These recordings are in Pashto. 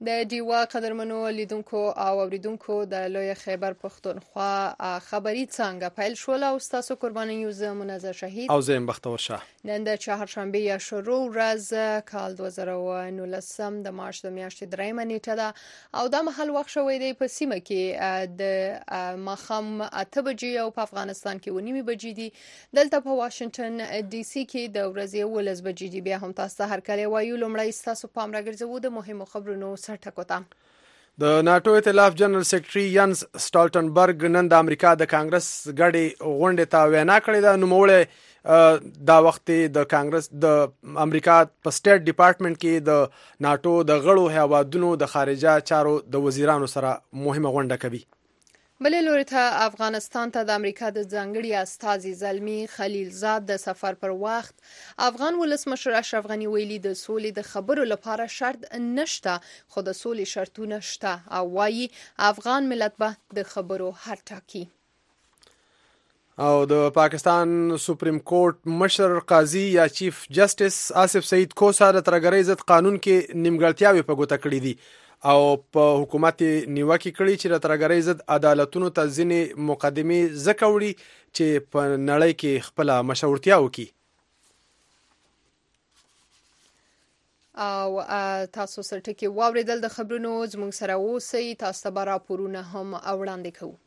د ډیوا قدرمنو لیدونکو او اوریدونکو د لوی خیبر پښتونخوا خبري څنګه پیل شول او تاسو قرباني یو زه منظر شهید او زه بختور شاه. نن د چهارشنبه یا شروع ورځ کال 2019 د مارچ د میاشتې 3 نیټه ده او دا مهال وخت شوی دی په سیمه کې د ماخام 8 بجې او په افغانستان کې 9 بجې دي. دلته په واشنگټن ډي سي کې د ورځې 11 بجې دي. بیا هم تاسو هر کله وایو لومړی تاسو پام راګرځوو د مهمو خبرونو د ناتو ائتلاف جنرال سیکریټري ینس سټالټنبرګ نن د امریکا د کانګرس غړي غونډې ته وینا کړې ده. نوموړی دا وخت د کانګرس د امریکا په سټیټ ډپارټمنټ کې د ناتو د غړو هیوادونو د خارجه چارو د وزیرانو سره مهمه غونډه کوي. بلې لوري ته افغانستان ته د امریکا د ځانګړي استازي زلمی خلیلزاد د سفر پر وخت افغان ولسمشر اشرف غنی ویلي د سولې د خبرو لپاره شرط نشته خو د سولې شرطونه شته او وایي افغان ملت به د خبرو حد ټاکي. او د پاکستان سپریم کورټ مشر قاضي یا چیف جسټس آصف سعید کوسا د ترګرۍ ضد قانون کې نیمګړتیاوې په ګوته کړې دي او په حکومت نیوکه کړې چې د ترګرۍ ضد عدالتونو ته ځینې مقدمې ځکه وړي چې په نړۍ کې خپل مشورتیا وکړي. او تاسو سره ټکی واوریدل د خبرونو زموږ سره اوسئ. تاسو ته به راپورونه هم وړاندې کوو.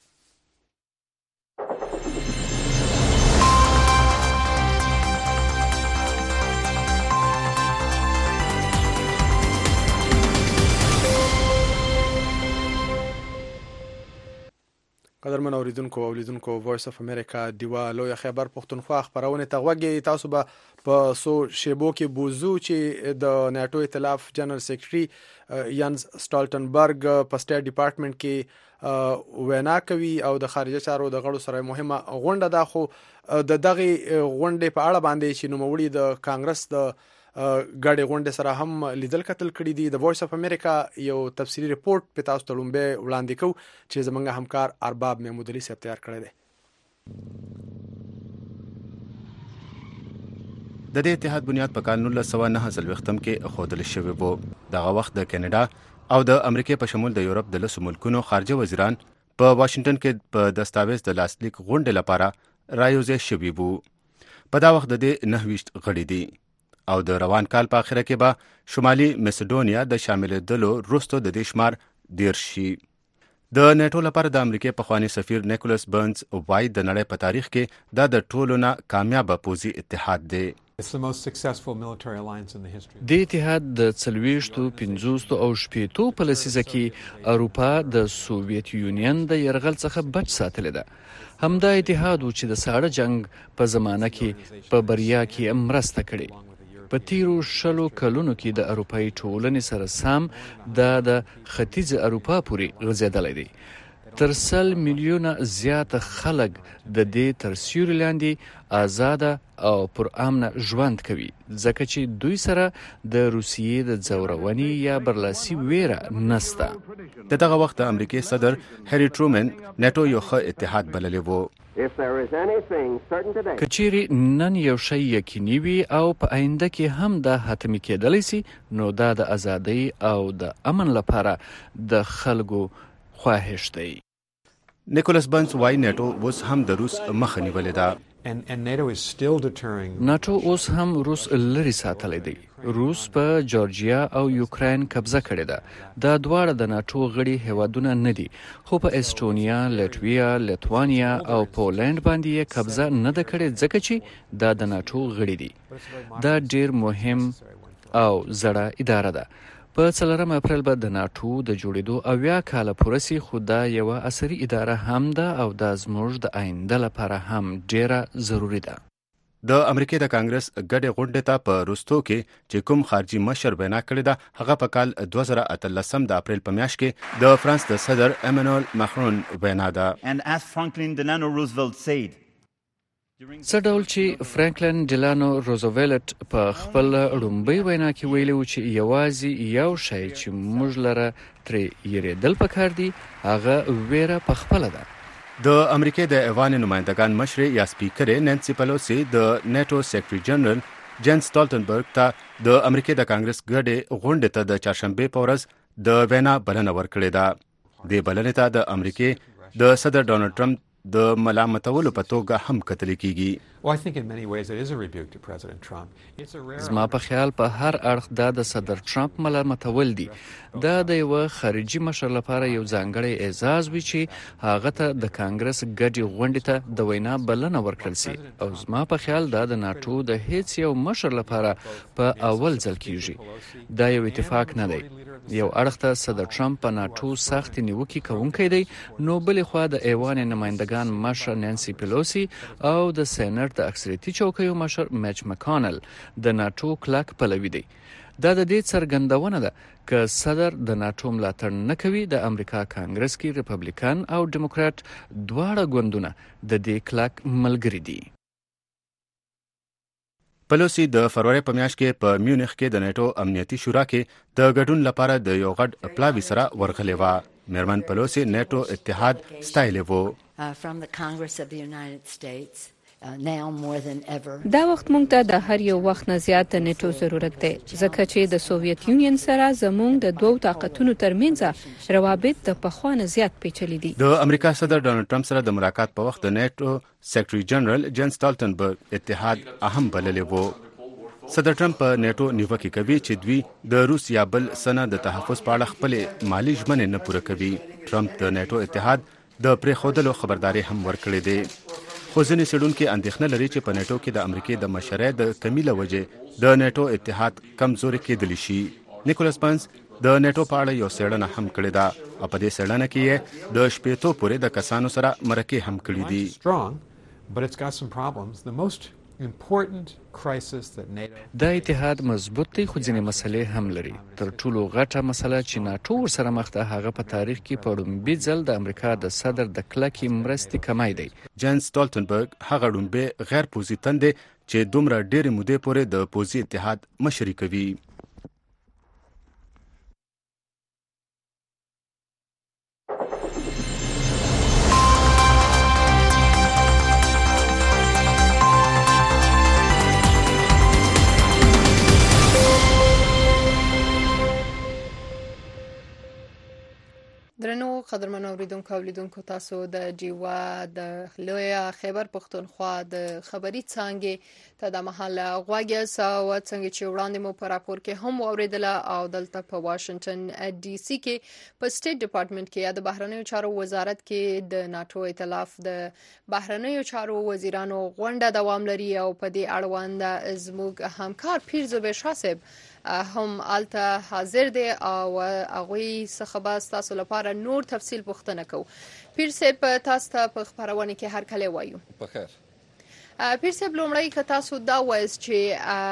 قدرمن اوریدونکو او لیدونکو وایس اف امریکا ډیوا لوی خیبر پښتونخوا خبرونه ته غوږی. تاسو به په سو شیبو کې بوزو چې د ناتو ائتلاف جنرال سیکریټري ینس سټالټنبرګ په سټیټ ډپارټمنټ کې وینا کوي او د خارجه چارو د غړو سره مهمه غونډه ده. خو د دغه غونډې په اړه باندې چې نوموړي د کانګرس د ګډې غونډې سره هم لیدل کتل کړي دي. د وایس اف امریکا یو تفصیلی ریپورت په تاسو ته لومبه وړاندې کوو چې زمونږ همکار ارباب محمود علي صاحب تیار کړی دی. د دې اتحاد بنیاد په کال 1949 کې خوندل شوی وو. دغه وخت د کینیډا او د امریکا په شمول د یورپ د لسو ملکونو خارجه وزیران په واشنگټن کې په دستاویز د لاسلیک غونډې لپاره رايوځای شوي وو. په دا وخت د دې 29 غړي دي او د روان کال په اخره کې به شمالي میسیډونیا د شاملېدلو وروسته د دې شمار 10 شي. د نیټو لپاره د امریکا پخوانی سفیر نیکولس برنز وایي د نړۍ په تاریخ کې دا د ټولو نه کامیاب پوځي اتحاد دی. د اتحاد د 40 50 او 60 په لسیزه کې اروپا د سوویت یونین د يرغل څخه بچ ساتل ده. همدا اتحاد چې د ساړه جنگ په زمانه کې په بریا کې مرسته کړې. په تیرو 60 کلونو کې د اروپאי ټولنې سره سم د ختیځ اروپا پورې غځېدلې دي. تر 100 میلیونه زیات خلک د دې تر سیوري لاندې آزاد او پر امن ژوند کوي ځکه چې دوی سره د روسیې د ځورونې یا برلاسي ویره نسته. دغه وخت د امریکای صدر هری ټرومن نیټو یو ښه اتحاد بللی وو. کچيري نن یو شی یقیني وي او په آینده کې هم دا حتمی کېدلی سي نو دا د ازادۍ او د امن لپاره د خلکو خواهش دی. نیکولس برنز وايي نیټو اوس هم د روس مخه نیولې ده. ناتو اوس هم روس لري ساتلی دی. روس په جورجیا او یوکرين قبضه کړې ده. دا دواړه د ناتو غړي هیوادونه نه دي خو په استونیا، لټویا، لیتوانیا او پولند باندې یې قبضه نه ده کړې ځکه چې دا د ناتو غړي دي. دا ډیر مهم او زړه اداره ده. په 4 اپریل به د ناتو د جوړېدو 80 کاله پوره سي خو دا یو عصري اداره هم ده او دا زموږ د آینده لپاره هم ډیره ضروری ده. د امریکا د کانګرس ګډې غونډې ته په روستو کې چې کوم خارجي مشر وینا کړې ده هغه په کال 2013 د اپریل په میاشت کې د فرانس د صدر ایمانوئل ماکرون وینا ده. And as Franklin Delano Roosevelt said, څه ډول چې فرانکلین ډیلانو روزولټ په خپل لومړی وینا کې ویلي و چې یوازې یو شی چې موږ لره ترې یریدل پکار دي هغه ویره په خپل ده. د امریکا د ایوان نمائندگان مشر یا سپیکر نانسی پلوسی د نیټو سیکریټری جنرال جنس سټالټنبرګ ته د امریکا د کانګرس ګډې غونډې ته د چهارشنبه په ورځ د وینا بلنه ورکړې ده. دې بلنې ته د امریکې د صدر ډونالډ ټرمپ د ملامتولو په توګه هم کتل کیږي. زما په خیال په هر اړخ دا د صدر ټرمپ ملامتول دي. دا د یو خارجي مشر لپاره یو ځانګړی اعزاز وي چې هغه ته د کانګرس ګډي غونډې ته د وینا بلنه ورکړل سي، او زما په خیال دا د ناټو د هیڅ یو مشر لپاره په اول ځل کیږي. دا یو اتفاق نه دی. یو اړخ ته صدر ټرمپ په ناټو سخت نیوکې کوونکی دی، نو بلې خوا د ایوان نمایندگان مشر نانسی پیلوسی او د سېنات د اکثریتي چوکیو مشر میچ مکانل د ناټو کلک پلوي دی. دا د دې څرګندونه ده که صدر د ناټو ملاتړ نه کوي، د امریکا کانګرس کې ریپبلیکن او ډیموکرات دواړه ګوندونه د دې کلک ملګري دي. پلوسی د فروری په میاشت کې په میونخ کې د نیټو امنیتي شورا کې د ګډون لپاره د یو غټ پلاوي سره ورغلې وه. میرمن پلوسی نیټو اتحاد ستایلی و. دا وخت مونږ ته د هر یو وخت نه زیات د نیټو ضرورت دی، ځکه چې د سوویت یونین سره زموږ د دوو طاقتونو ترمنځ روابط د پخوا نه زیات پیچلي دي. د امریکا صدر ډونالډ ټرمپ سره د ملاقات په وخت د نیټو سیکرټري جنرال جن سټالټنبرګ اتحاد اهم بللی و. صدر ټرمپ په نیټو نیوکه کوي چې دوی د روس یا بل سنه د تحفظ په اړه خپل مالی ژمنې نه پوره کوي. ټرمپ د نیټو اتحاد د پریښودلو خبرداري هم ورکړې ده. خو ځینې څېړونکي اندېښنه لري چې په نیټو کې د امریکې د مشرۍ د کمی له وجې د نیټو اتحاد کمزوري کېدلی شي. نیکولاس پنس د نیټو په اړه یو څېړنه هم کړې ده او په دې څېړنه کې یې د 80 پورې د کسانو سره مرکې هم کړې دي. دا اتحاد مضبوط دی، خو ځینې مسلې هم لري. تر ټولو غټه مسله چې ناټو ورسره مخ ده هغه په تاریخ کې په لومبي ځل د امریکا د صدر د کلکې مرستې کمی دی. جن سټالټنبرګ هغه لومبي غیر پوځي تن دی چې دومره ډېرې مودې پورې د پوځي اتحاد مشري کوي. درنو قدرمنو اوریدونکو او لیدونکو، تاسو د ډیوا د لویه خیبر پښتونخوا د خبري څانګې ته د محله غوږی ساو څنګه چې وړاندې مو په راپور کې هم اوریدله، او دلته په واشنگټن ډي سي کې په سټیټ ډپارټمنټ کې یا د بهرنیو چارو وزارت کې د ناټو ائتلاف د بهرنیو چارو وزیرانو غونډه دوام لري، او په دې اړوند زموږ همکار پیرزو شاسب هم آلته حاضر دی او هغوی څخه به تاسو لپاره نور تفصیل پوښتنه کوو. پیر صاحب، تاسو ته په خبرونه کې هر کله وایو. په خیر. پیر صاحب، لومړی که تاسو دا وایست چې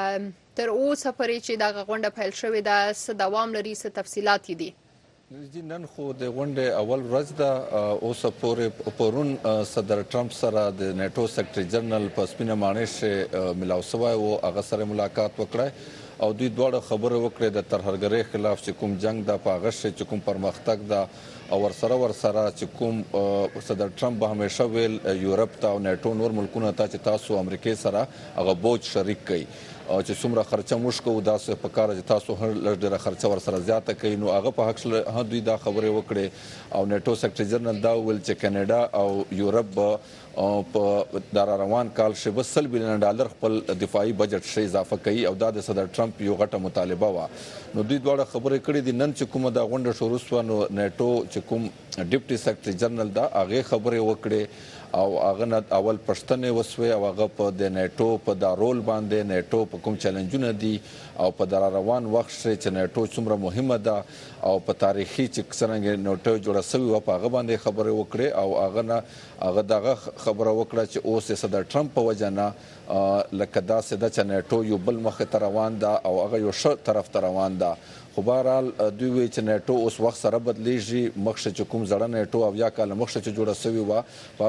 تر اوسه پورې چې دا غونډه پیل شوې ده څه دوام لري، څه تفصیلات دي؟ نن خو د غونډې اول ورځ ده. اوسه پورې پرون صدر ټرمپ سره د نیټو سیکرټري جنرال په سپینه ماڼۍ ملاو شوی و، هغه سره ملاقات وکړه او دوی دواړه خبرې وکړې د ترهګرۍ خلاف چې کوم جنگ د پاغش چې کوم پرمختګ ده، او ورسره چې کوم صدر ټرمپ به همیشه ویل یورپ ته او نیټو نور ملکونو ته چې تاسو امریکای سره هغه بوج شریک کړئ او چې څومره خرچه موږ کوو داسې په کار چې تاسو هر لږ ډېره خرچه ورسره زیاته کوي. نو هغه په حق دوی دا خبرې وکړې او نیټو سیکرټري جنرال دا ویل چې کاناډا او یورپ په دا روان کال شي به $100 بلین خپل دفاعي بجټ شي اضافه کوي او دا د صدر ټرمپ یو غټه مطالبه و. نو دوی دواړه خبرې کړې دي. نن چې کومه دا غونډه شروع شوه نو نیټو چې کوم ډیپټي سیکرټري جنرال دا هغه خبرې وکړې او هغه اول پښتنې وسوي او هغه په د نیټو په دا رول باندې نیټو په کوم چیلنجونه دي او په در روان وخت چې نیټو څومره مهمه ده او په تاریخي چې څنګه نیټو جوړه شوی و په هغه باندې خبرې وکړې او هغه دغه خبره وکړه چې اوس صدر ټرمپ په وجه نه لکه داسې ده چې نیټو یو بل مخ ته روان ده او هغه یو ښه طرف ته روان ده. خو بهرحال دوی وایي چې نیټو اوس وخت سره بدلیږي. مخکې چې کوم زړه نیټو او یا کاله مخکې چې جوړه شوې وه په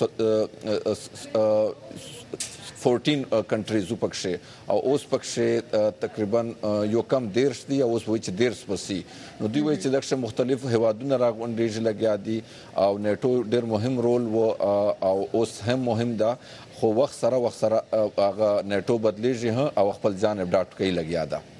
14 کنټریز پکښې او اوس پکښې تقریبا یو کم 13 دي او اوس وایي چې 13 پسې. نو دوی وایي چې دغه مختلف هیوادونه راغونډېږي لګیا دي او نیټو ډېر مهم رول و او اوس هم مهم ده، خو وخت سره هغه نیټو بدلیږي او خپل ځان اپډیټ کوي لګیا ده.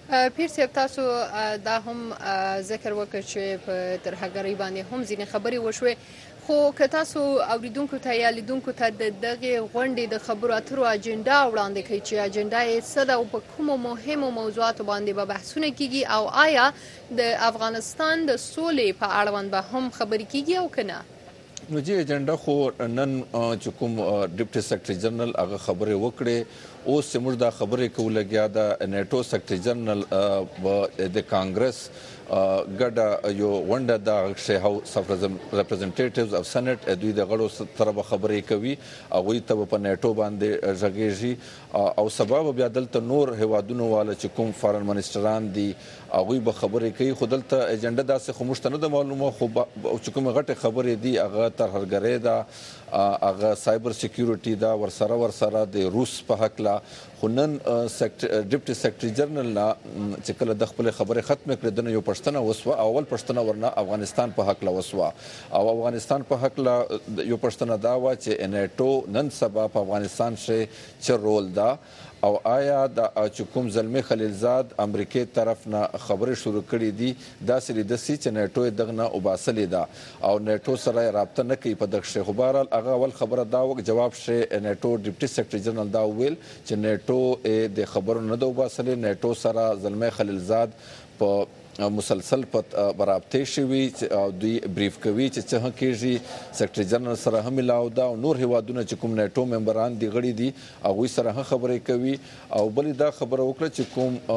پیر صاحب تاسو دا هم ذکر وکړ چې په ترهګرۍ باندې هم ځینې خبرې وشوې خو که تاسو اوریدونکو ته یا لیدونکو ته دغه غونډې د خبرو اترو اجنډا وړاندې کړئ چې اجنډا یې څه ده او په کومو مهمو موضوعاتو باندې به بحثونه کیږي او آیا د افغانستان د سولې په اړوند به هم خبرې کیږي او که نه؟ نو جی ایجنډا خو نن چې کوم ډیپټي سیکرټري جنرال هغه خبرې وکړې اوس موږ دا خبرې کوو لګیا د نیټو سیکرټري جنرال د کانګرس ګډه یو ونډه د هاوس اف ریپرزنټیټیوز اف سېنات دوی د غړو سره خبرې کوي هغوی ته په نیټو باندې غږیږي او سبب بیا دلته نور هیوادونو والا چې کوم فارن منسټران دي هغوی به خبرې کوي خو دلته ایجنډا داسې خو موږ ته نه ده معلومه خو چې کومې غټې خبرې دي هغه ترهګرۍ ده هغه سایبر سکیورټي ده ورسره د روس په حقله خو نن ډیپټي سیکرټري جنرال چې کله د خپل خبرې ختمه کړې د یو پښتنه وسوه اول پښتنه ورنه افغانستان په حقله وسوه او افغانستان په حقله یو پښتنه دا و چې نیټو نن سبا په افغانستان شي چې رول ده او آیا د چکم زلمی خلیلزاد امریکای طرف نه خبرې شروع کړې دي دا سری د سی چې نیټو دغه وباسلې ده او نیټو سره رابطه نه کوي په دغه شی خو بهرحال هغه اول خبره دا وک جواب شي نیټو ډیپټي سیکرټري جنرال دا ویل چې نیټو د خبرو نه ده وباسلې نیټو سره زلمی خلیلزاد په مسلسل په برابطه شوی او دوی بریف کوي چې څه کېږي سیکرټري جنرال سره هم ملاو دا او نور هیوادونه چې کوم نیټو ممبران دي غړي دي هغوی سره هم خبرې کوي او بلې دا خبره وکړه چې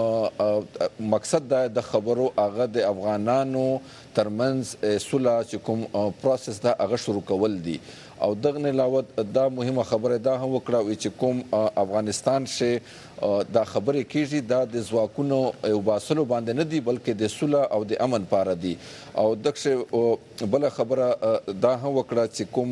کوم مقصد د خبرو هغه د افغانانو ترمنځ صلح چې کوم پروسس دا هغه شروع کول دي او دغه نه علاوه دا مهمه خبره دا هم وکړه چې کوم افغانستان شي دا خبره کیږي دا د ځواکونو او باسلو باندې نه دی بلکې د صلح او د امن لپاره دی او دغه بل خبره دا هم وکړه چې کوم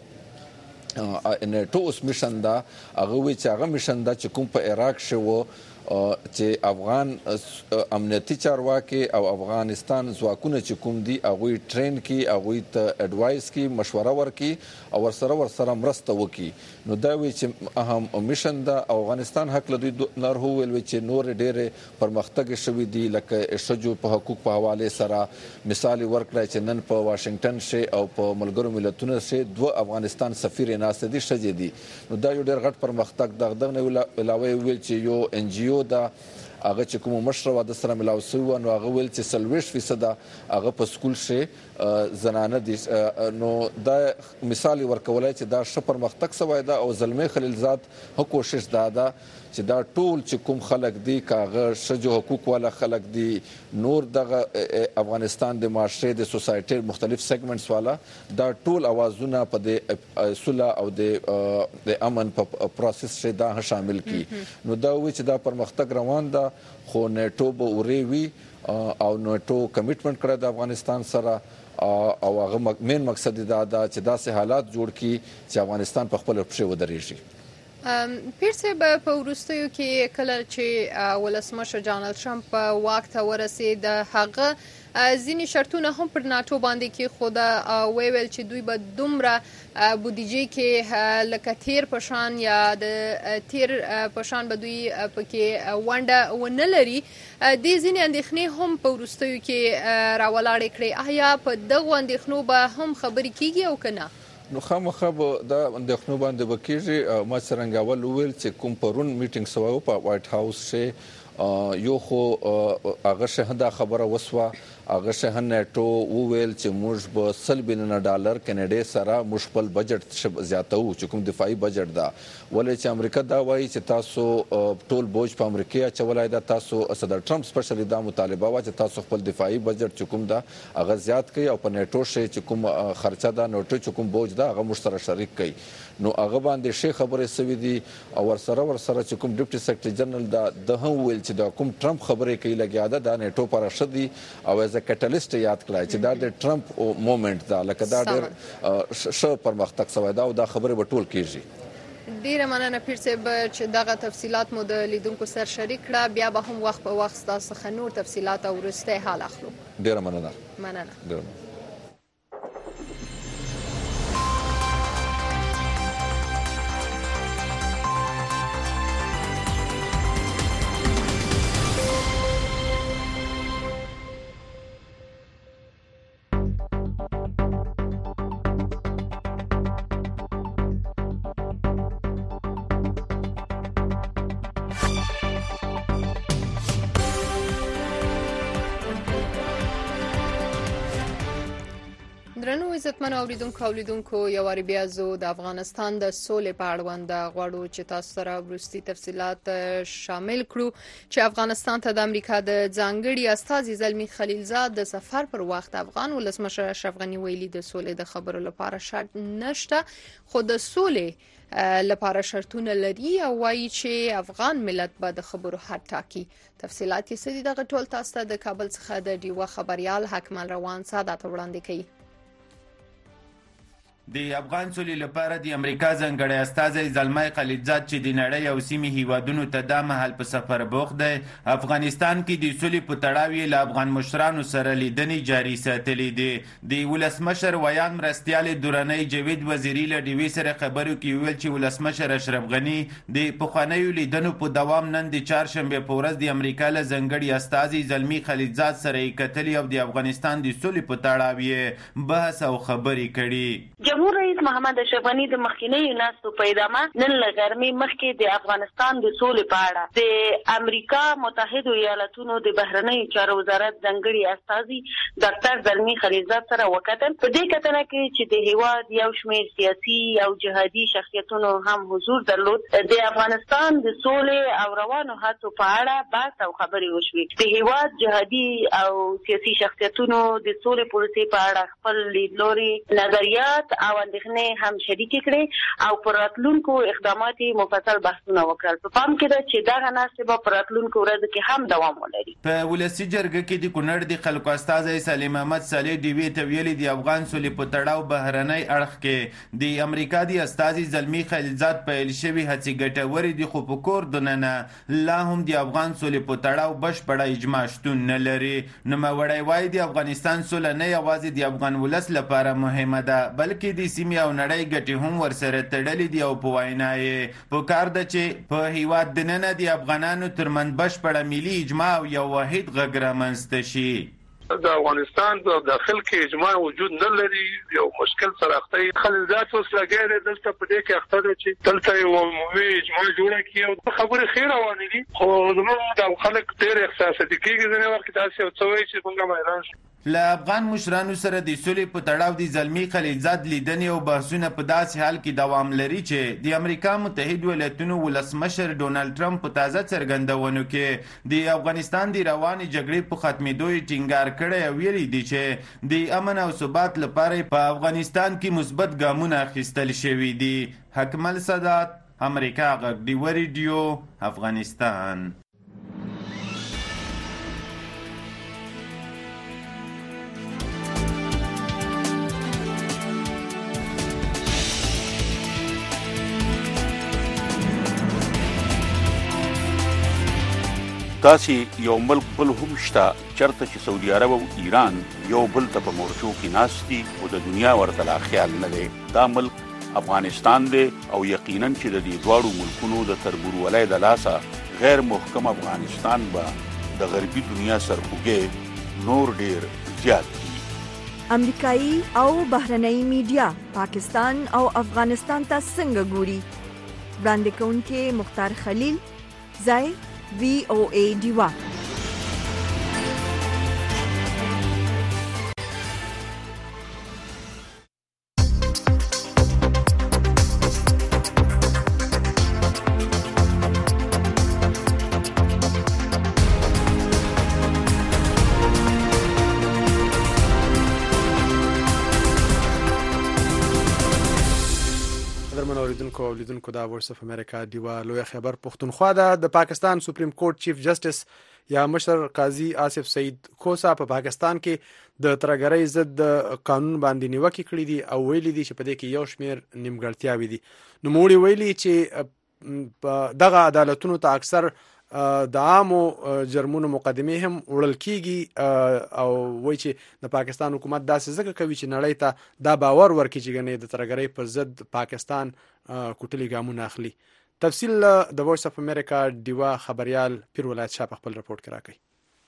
نیټو اوس میشن دا هغه وی چې هغه میشن دا چې کوم په عراق شو چې افغان امنیتي چارواکي او افغانستان ځواکونه چې کوم دي هغوی ټرین کی هغوی ته اډوایس کی مشوره ورکي او ورسره مرسته وکي نو دا وی چې اهم میشن دا افغانستان حق له دوی نور هو ویل چې نور ډېر پرمختګ شوی دی لکه شجو په حقوق په حواله سره مثال ورکړی چې نن په واشنگټن شي او په ملګرو ملتونو شي دوه افغانستان سفیر ناست دي شجې دي نو دا یو ډېر غټ پرمختګ دغه نه علاوه ویل چې یو ان جی او دا هغه چې کوم مشروع د سره ملاو سو نو هغه ویل چې 30% هغه په سکول شي زنانه دي نو دا مثال ورکولای چې دا ش پرمختګ سوای دا او زلمی خلیلزاد هو کوشش دا چې دا ټول چې کوم خلک دي کاغه شجو حقوق والا خلک دي نور دغه افغانستان د معاشره د سوسایټي مختلف سیګمنټس والا دا ټول اوازونه په د صلح او د امن په پروسس شي دا شامل کی نو دا وی چې دا پرمختګ روان ده خو نیټو به اوریوي او نیټو کمیټمنټ کړی د افغانستان سره او هغه مین مقصد دا چې داسې حالات جوړ کی چې افغانستان په خپل پښې ودرېږي پیر صاحب په وروستیو کې کله چې ولسمشر ډانلډ ټرمپ واک ته ورسید هغه ځینې شرطونه هم پر ناتو باندې کې خود ویل چې دوی به دومره بودیجې کې لکه تیر پشان یا د تیر پشان به دوی پکې ونډه ونه لري د ځینې اندېښنې هم په وروستیو کې راولاړې کړې آیا په دغو اندېښنو به هم خبرې کیږي او که نه نو خامخا دا اندېښنو باندې وکیږي ما څرنګه اول ویل چې کوم پرون میټینګ سوه په وایټ هاوس شي یو خو هغه شهدا خبره وسوه هغه شه نیټو وویل چې موږ به $100 بلین کینیډا سره موږ خپل بجټ زیاتو چې کوم دفاعي بجټ دا ولې چې امریکا دا وایي چې تاسو ټول بوج په امریکا چولای دا تاسو صدر ټرمپ سپیشلی دا مطالبه وا چې تاسو خپل دفاعي بجټ چې کوم دا هغه زیات کړي او په نیټو شي چې کوم خرچه دا نیټو چې کوم بوج دا هغه موږ سره شریک کړي نو هغه باندې شي خبره سوي دي او ورسره چې کوم ډیپټي سیکرټري جنرال دا هم ویل چې دا کوم ټرمپ خبره کوي لګیا ده د نیټو پر شدي او از کټالیست یاد کړای چې دا د ټرمپ مومنت دا لکه دا ډېر ش پرمختګ سوی دا او دا خبره به ټول کیږي ډیره مننه پیر صاحب چې دغه تفصيلات مو د لیدونکو سره شریک کړه بیا به هم وخت په وخت تاسو څخه نور تفصيلات او وروسته حال اخلو ډیره مننه عزتمن اوریدونکو یو واری بیا زو د افغانستان د سولې په اړوند غواړو چې تاسو سره وروستي تفصيلات شامل کړو چې افغانستان ته د امریکا د ځانګړي استازي زلمی خلیلزاد د سفر پر وخت افغان ولسمشر اشرف غنی ویلي د سولې د خبرو لپاره شرط نشته خو د سولې لپاره شرطونه لري او وایي چې افغان ملت به د خبرو حد ټاکي. تفصيلات یې سړي دغه ټول تاسو ته د کابل څخه د ډیوه خبريال حکمل روان سادات وړاندې کوي. د افغان سولې لپاره د امریکا ځانګړی استازی زلمی خلیلزاد چې د نړۍ او سیمې هیوادونو ته دا مهال په سفر بوخت دی افغانستان کې د سولې په تړاو یې له افغان مشرانو سره لیدنې جاري ساتلې دي. د ولسمشر ویان مرستیال درنۍ جاوید وزیری له ډیوې سره خبرو کې ویل چې ولسمشر اشرف غنی د پخوانیو لیدنو په دوام نن د چهارشنبه په ورځ د امریکا له ځانګړي استازي زلمی خلیلزاد سره یې کتلې او د افغانستان د سولې په تړاو یې بحث او خبرې کړي. جمهور رئیس محمد اشرف غنی د مخکینی ناستو په ادامه نن له غرمې مخکې د افغانستان د سولې په اړه د امریکا متحده ایالاتونو د بهرنیو چارو وزارت ځانګړي استازي ډاکټر زلمی خلیلزاد سره وکتل. په دې کتنه کې چې د هیواد یو شمېر سیاسي او جهادي شخصیتونو هم حضور درلود د افغانستان د سولې او روانو هڅو په اړه بحث او خبرې وشوې. د هیواد جهادي او سیاسي شخصیتونو د سولې پالیسۍ په اړه خپل لیدلوري نظریات او اندېښنې هم شریک کړي او پر راتلونکو اقداماتو مفصل بحثونه وکړل. په پام کې ده چې دا ناسبه به پر راتلونکو ورځو کې هم دوام ولري. په ولسی جرګه کې د کونړ د خلکو استازي سلیم احمد صالح ډیوی ته ویلي د افغان سولې په تړاو بهرنۍ اړخ کې د امریکا د استازي زلمی خلیلزاد پیل شوی هڅې ګټورې دي خو په کور دننه لا هم د افغان سولې په تړاو بشپړه اجماع شتون نه لري. نوموړی وایي د افغانستان سوله نه یوازې د افغان ولس لپاره مهمه ده بلکې د سیمې او نړۍ ګټې هم ورسره تړلې دي او په وینا یې پکار ده چې په هیواد دننه د افغانانو ترمنځ بشپړه ملي اجماع او یو واحد غږ رامنځته شي. د افغانستان په داخل کې اجماع وجود نه لري یو مشکل سره اخته خلیلزاد اوس لګیږي دلته په دې کې اخته ده چې دلته یو عمومي اجماع جوړه کړي او خبرې خیر روانې دي خو زموږ د خلک ډېر احساساتي کېږي ځینې وخت داسې یو څه وایي چې موږ حیران شو. له افغان مشرانو سره د سولې په تړاو د زلمی خلیلزاد لیدنې او بحثونه په داسې حال کې دوام لري چې د امریکا متحده ایالاتونو ولسمشر ډونالد ټرمپ په تازه څرګندونو کې د افغانستان د روانې جګړې په ختمېدو یې ټینګار کړی او ویلي دي چې د امن او ثبات لپاره په افغانستان کې مثبت ګامونه اخیستل شوي دي. حکمل سادات، امریکا غږ ډیوه ریډیو، افغانستان. داسې یو ملک بل هم شته چرته چې سعودي عرب او ایران یو بل ته په مورچو کې ناست دي او د دنیا ورته لا خیال نه دی. دا ملک افغانستان دی او یقینا چې د دې دواړو ملکونو د تربورولۍ د لاسه غیر محکم افغانستان به د غربي دنیا سرخوږی نور ډیر زیات دي. امریکایي او بهرنۍ میډیا پاکستان او افغانستان ته څنګه ګوري؟ وړاندې کوونکي مختار خلیل، ځای VOA ډیوه. اوریدونکو دا وایس اف امریکا دیوا لوی خبر پښتونخوا د پاکستان سپریم کورټ چیف جسټس یا مشر قاضي آصف سعید کوسا په پاکستان کې د ترګرۍ ضد قانون باندې نیوکه کړې دي او ویلي دي چې په دې کې یو شمېر نیمګړتیاوې دي. نو موږ ویلي چې دغه عدالتونو ته اکثر د عامو جرمونو مقدمه هم وړل کیږي او وایي چې د پاکستان حکومت داسې ځکه کوي چې نړۍ ته دا باور ورکړي چې ګنې د ترګرۍ پر ضد پاکستان کوټلي ګامونه اخلي. تفصیل د وایس اف امریکا دیوا خبريال پیر ولایت شاه په خپل رپورت کې راکړي.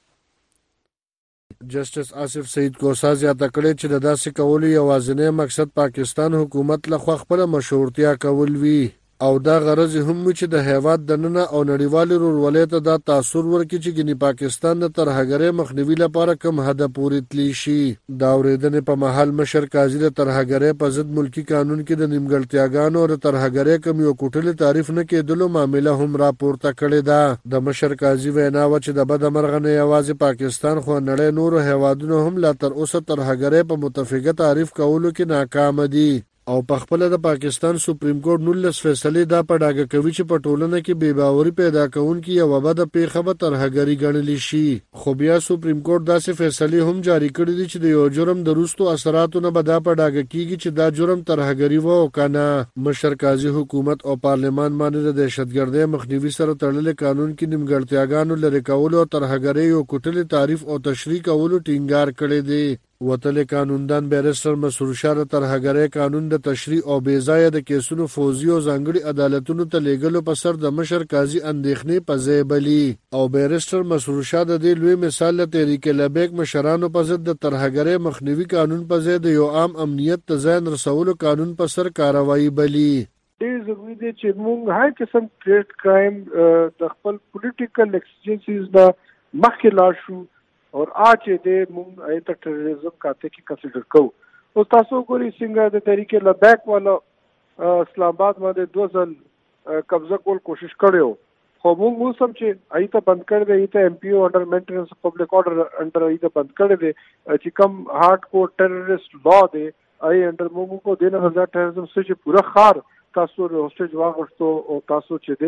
جسټس آصف سعید کوسا زیاته کړې چې د داسې کولو یوازینی مقصد پاکستان حکومت لخوا خپل مشروعیت کول وی. او دا غرض هم چې د هیواد دننه او نړیوال ورولې ته دا تاثیر ورکړي چې ګنې پاکستان د ترهګرۍ مخنیوي لپاره کم هدف پورې تلی شي. دا اورېدنې په محل مشر قاضي د ترهګرۍ په ضد ملکی قانون کې د نیمګړتیاګانو او د ترهګرۍ کم یو کوټلې تعریف نه کېدلو معامله هم راپورته کړې ده. د مشر قاضي وینا و چې د بده مرغه نه یوازې پاکستان خو نړۍ نورو هیوادونو هم لا تر اوسه ترهګرۍ په متفقه تعریف کولو کې ناکام دي او په خپل د پاکستان سپریم کورټ 19 فیصلې دا په ډاګه کوي چې په ټولنه کې بې باوري پیدا کوونکې یوه بده پیښه به ترهګري ګڼلی شي. خو بیا سپریم کورټ داسې فیصلې هم جاری کړي دي چې د یو جرم د وروستو اثراتو نه به دا په ډاګه کیږي چې دا جرم ترهګري و او که نه. مشر قاضي حکومت او پارلمان باندې د دهشتګردۍ مخنیوي سره تړلې قانون کې نیمګړتیاګانو لرې کولو او ترهګرۍ یو کوټلې تعریف او تشریح کولو ټینګار کړی دی. وتلې قانوندان بیرسټر مسرور شاه د ترهګرۍ قانون د تشریح او بې ځایه د کیسونو فوزي او ځانګړي عدالتونو ته لیږلو په سر د مشر قاضي اندېښنې په ځای بلي او بیرسټر مسرور شاه د دې لوی مثال له تحریک لبیک مشرانو په ضد د ترهګرۍ مخنیوي قانون په ځای د یو عام امنیت ته ځان رسولو قانون په سر کاروایی بلي. ډېر ضروري دی چې موږ هر قسم ټریډ کرایم د خپل پولیټیکل ایکسجنسیز نه مخکې لاړ شو اور آج دې موږ ایت ټیرریزم کاته کې کنسیډر کوو. او تاسو ګوري څنګه د طریقې لبیک والا اسلام آباد باندې 2 ځل قبضه کول کوشش کړو خو موږ سم چې ایت بند کړی دی ایت ایم پی او انډر مینټیننس پبلک آرډر انډر ایت بند کړی دی چې کم هارد کور ټیرریست لا دی ای انډر موږ کو دینه هزار ټیرریزم چې پورا خار تاسو هوسټیج واغښتو او تاسو چې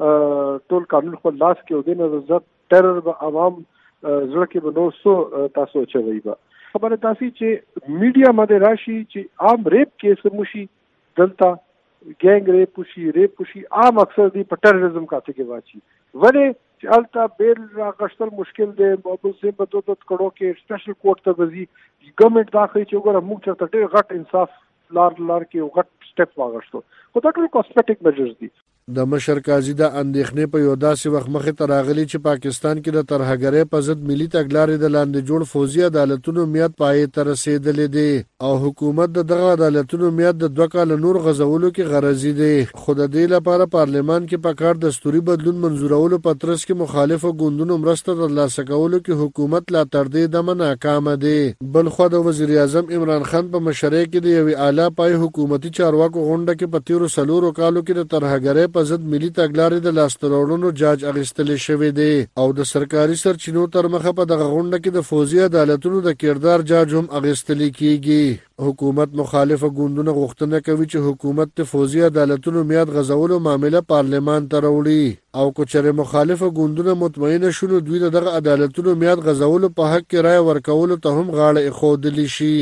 دی ټول قانون خپل لاس کې ودینه هزار ټیرر به عوام زړه کې به نو سو تاسو چوي به خبره تاسو چې میډیا باندې راشي چې عام ریپ کیس موشي دلته ګینګ ریپ وشي عام اکثر دی په ټیرریزم کاته کې واچي ولې چې التا بیل راغشتل مشکل دی په سیم په 2 کروڑ کې سپیشل کورټ ته وزي ګورنمنت داخلي چې وګوره موږ چرته ډېر غټ انصاف لار کې غټ سټپ واغشتو خو دا ټول کاسمیټک میجرز دي. د مشر قاضي د اندېښنې په یو داسې وخت مخې ته راغلي چې پاکستان کې د ترهګرۍ په ضد ملي تګلارې د لاندې جوړ فوزي عدالتونو میاد پای ته رسېدلې دي او حکومت د دغه عدالتونو میاد د 2 کال نور غځولو کې غرضي دي. خو د دې لپاره پارلمان کې په کار دستوري بدلون منزورولو په ترڅ کې مخالفو ګوندونو مرسته ترلاسه کولو کې حکومت لا تر دې دمه ناکامه دی. بل خو د وزیر اعظم عمران خان په مشرۍ کې د یوې اعلی پای حکومتي چارواکو غونډه کې په تیرو 4 کالو کې د ترهګرۍ په ضد ملي تګلارې د لاسته راوړنو جاج اخیستل شوی دی او د سرکاري سرچینو تر مخه په دغه غونډه کې د فوزي عدالتونو د کردار جاج هم اخیستل کیږي. حکومت مخالفه ګوندونه غوښتنه کوي چې حکومت د فوزي عدالتونو میاد غځولو معامله پارلمان ته راوړي او کچره مخالفه ګوندونه مطمئنه شونه دوی دغه عدالتونو میاد غځولو په حق کې رائے ورکولو ته هم غاړه ایښودلی شي.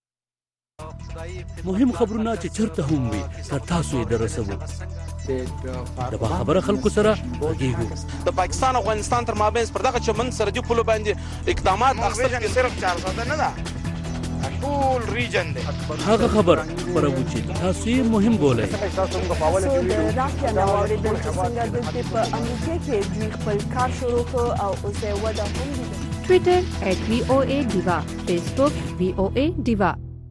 مهم خبرونه چې چرته هم وي تر تاسو یې درسوو د خبره خلکو سره غږیږو. د پاکستان او افغانستان تر مابین پر دغه چمن سرحدي پولو باندې اقدامات اخیستل صرف 400 نه ده ټول ریجن دی. هغه خبر خبرو چې تاسو یې مهم بولئ. د راکیا نو اوریدل چې څنګه د په امریکا کې دوی خپل کار شروع کړ او اوس یې وده هم دي. ټوئیټر @VOA Diva، فیسبوک VOA Diva.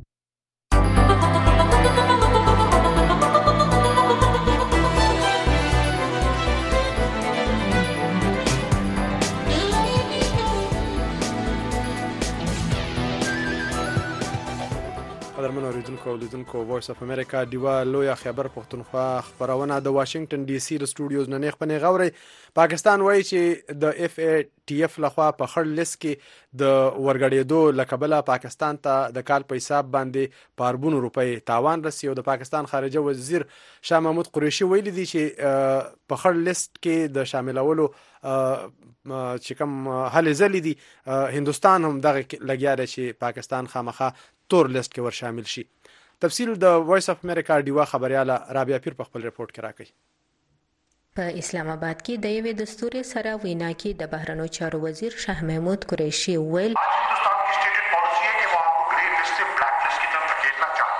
قدرمن اوریدونکو او لیدونکو وایس اف امریکا دیوا لویا خیبر پښتونخوا خبرونه د واشنگټن ډي سي د سټوډیوز نه خپنه غوري. پاکستان وایي چې د FATF لخوا په خړ لیست کې د ورګړېدو لکبله پاکستان ته د کال په حساب باندې پاربونو روپۍ تاوان رسي او د پاکستان خارجه وزیر شاه محمود قریشي ویلي دي چې په خړ لیست کې د شاملولو چې کوم هلې ځلې دي هندستان هم دغه لګیا دی چې پاکستان خامخا تور لیست کې ور شامل شي. تفصیل د وایس اف امریکا دیوا خبرياله رابعه پیر په خپل ریپورت کې راکړي. په اسلام آباد کې د یوې دستوري سره وینا کې د بهرنیو چارو وزیر شاه محمود قریشي ویل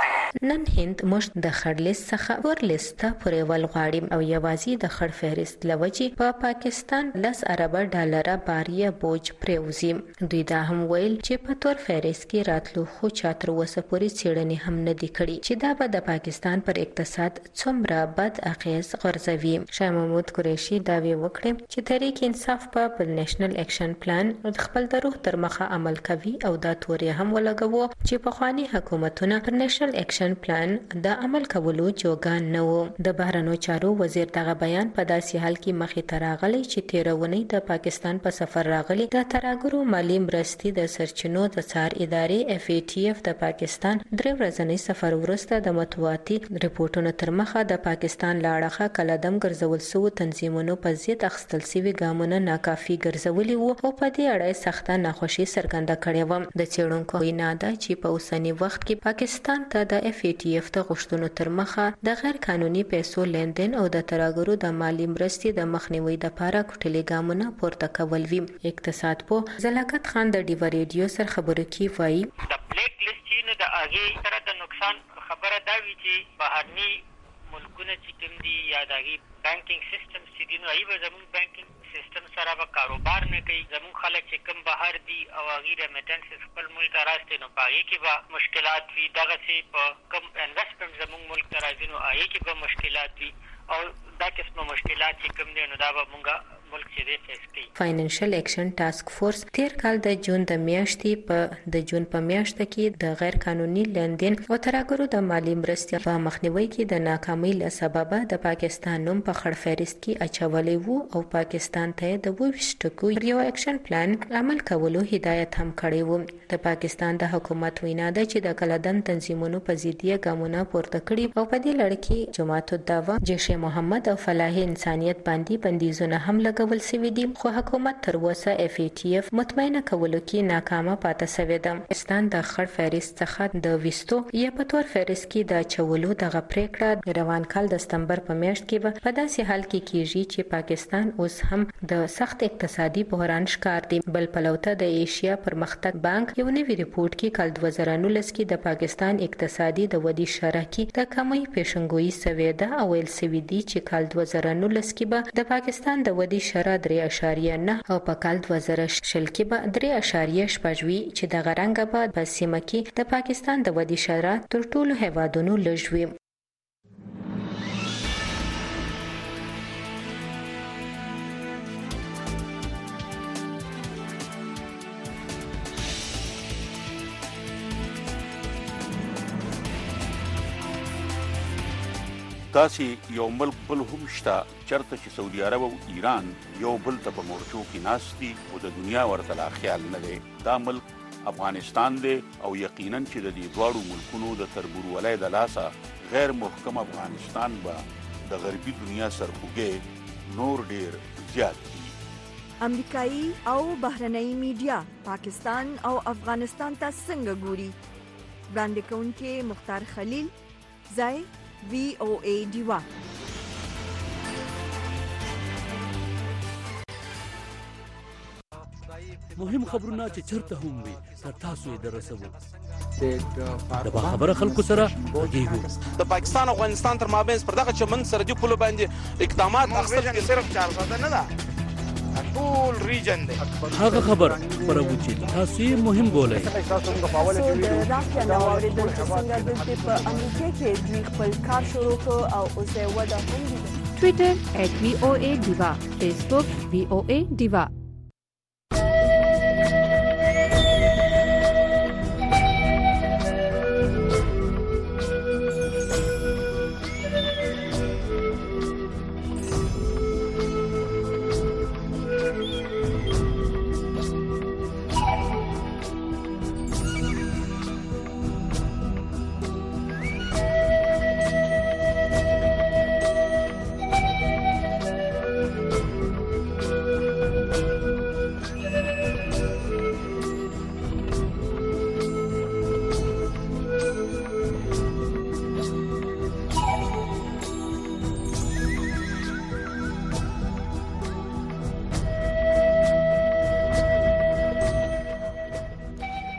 نن هند مشت د خړ لیست څخه ور لیست ته پورې ولغواړي او یوازې د خړ فهرست لوجي په پاکستان $10 ارب باریه بوج پریوزي. دوی دا هم ویل چې په تور فهرست کې راتلو خو چاتر وسه پورې څېړنې هم نه دي کړي چې دا به د پاکستان پر اقتصاد څومره بد اغیز غورځوي. شاه محمود قریشي داوی وکړ چې تحریک انصاف په نېشنل اکشن پلان خپل د روح تر مخه عمل کوي او دا تورې هم ولګوو چې په خواني حکومتونه پر نېشنل اکشن پلان د عمل کولو جوګان نه وو. د بهرنیو چارو وزیر دغه بیان په داسې حال کې مخې ته راغلی چې تیرونی د پاکستان په سفر راغلی د تراګرو مالی مرستې د سرچینو د څار ادارې FATF د پاکستان درې ورځنی سفر وروسته د مطبوعاتي ریپورتونو تر مخه د پاکستان لاړه کلدم ګرځول سو تنظیمونو په ضد اخیستل سوي ګامونه ناکافي ګرځولي وو او په دې اړه سخته ناخوشي څرګنده کړې و. د څېړونکو وینا ده چې په اوسني وخت کې پاکستان ته د FATF د غوښتنو تر مخه د غیر قانوني پیسو لیندین او د تراګرو د مالی مرستې د مخنیوي لپاره کوټلي ګامونه پورته کول وي. اقتصاد په زلاکت خان د ډیو ریډیو سره خبرو کې وایي د بلیک لیست نه د اگې سره د نقصان خبره دا وی چې بهرني ملکونه چې کوم دي یا د بانکینګ سیستم چې دی نو ایبه زموږ بانکینګ سیستم سره به کاروبار نه کوي. زموږ خلک چې کوم بهر دي او هغې ریمیټنسز خپل ملک ته راستي نو په هغې کې به مشکلات وي. دغسې په کوم انویسټمنټ زموږ ملک ته راځي نو هغې کې به مشکلات وي او دا قسمه مشکلات چې کوم دي نو دا به مونږ ملک چې دی فیس کوي. فاینانشل اکشن ټاسک فورس تیر کال د جون په میاشت کې د غیر قانوني لیندین او تراګرو د مالی مرستې په مخنیوي کې د ناکامۍ له سببه د پاکستان نوم په خړ فهرست کې اچولې وو او پاکستان ته د 22 ټکو یو اکشن پلان عمل کولو هدایت هم کړی وو. د پاکستان د حکومت وینا ده چې د کلدم تنظیمونو په ضدیه ګامونه پورته کړي او په دې لړ کې جماعت الدعوه، جیش محمد او فلاح انسانیت باندې بندیزونه هم لګول شوي دي خو حکومت تر اوسه FATF مطمئنه کولو کې ناکامه پاتې شوې ده. پاکستان د خړ فهرست څخه د وستو یا په تور فهرست کې د چولو دغه پریکړه روان کال د سپتمبر په میاشت کې په داسې حال کې کیږي چې پاکستان اوس هم د سخت اقتصادي بحران ښکار دی. بل پلوته د ایشیا پرمختګ بانک یو نوی ریپورت کې کال 2019 کې د پاکستان اقتصادي د ودې شرح کې د کمی پیشنګوئی شوې ده او ویل شوي دي چې کال 2019 کې به د پاکستان د ودې شرح 3.9 او په کال 2020 کې به 3.6 وي چې د غرنګ به په سیمه کې د پاکستان د ودې شرح تر ټولو هیوادونو لږ وي. داسې یو ملک بل هم شته چرته چې سعودي عرب او ایران یو بل ته په مورچو کې ناست دي او د دنیا ورته لا خیال نه دی. دا ملک افغانستان دی او یقینا چې د دې دواړو ملکونو د تربورولۍ د لاسه غیر محکم افغانستان به د غربي دنیا سرخوږی نور ډیر زیات دي. امریکایي او بهرنۍ میډیا پاکستان او افغانستان ته څنګه ګوري؟ وړاندې کوونکي مختار خلیل، ځای VOA دیوا. مهم خبرونه چې چرته هم وي تر تاسو یې درسوو. د باخبره خلکو سره غږیږو. د پاکستان او افغانستان تر مابین پر دغه چمن سرحدي پولو باندې اقدامات اخیستل کې صرف 4 ساعته نه ده، ټول ریجن دی. هغه خبر خبرو چې تاسو یې مهم بولئ. د راکیا نو اوریدل چې څنګه د په امریکا کې دوی خپل کار شروع کړ او اوس یې وده هم دي. ټوئیټر @VOA diva، فیسبوک VOA diva.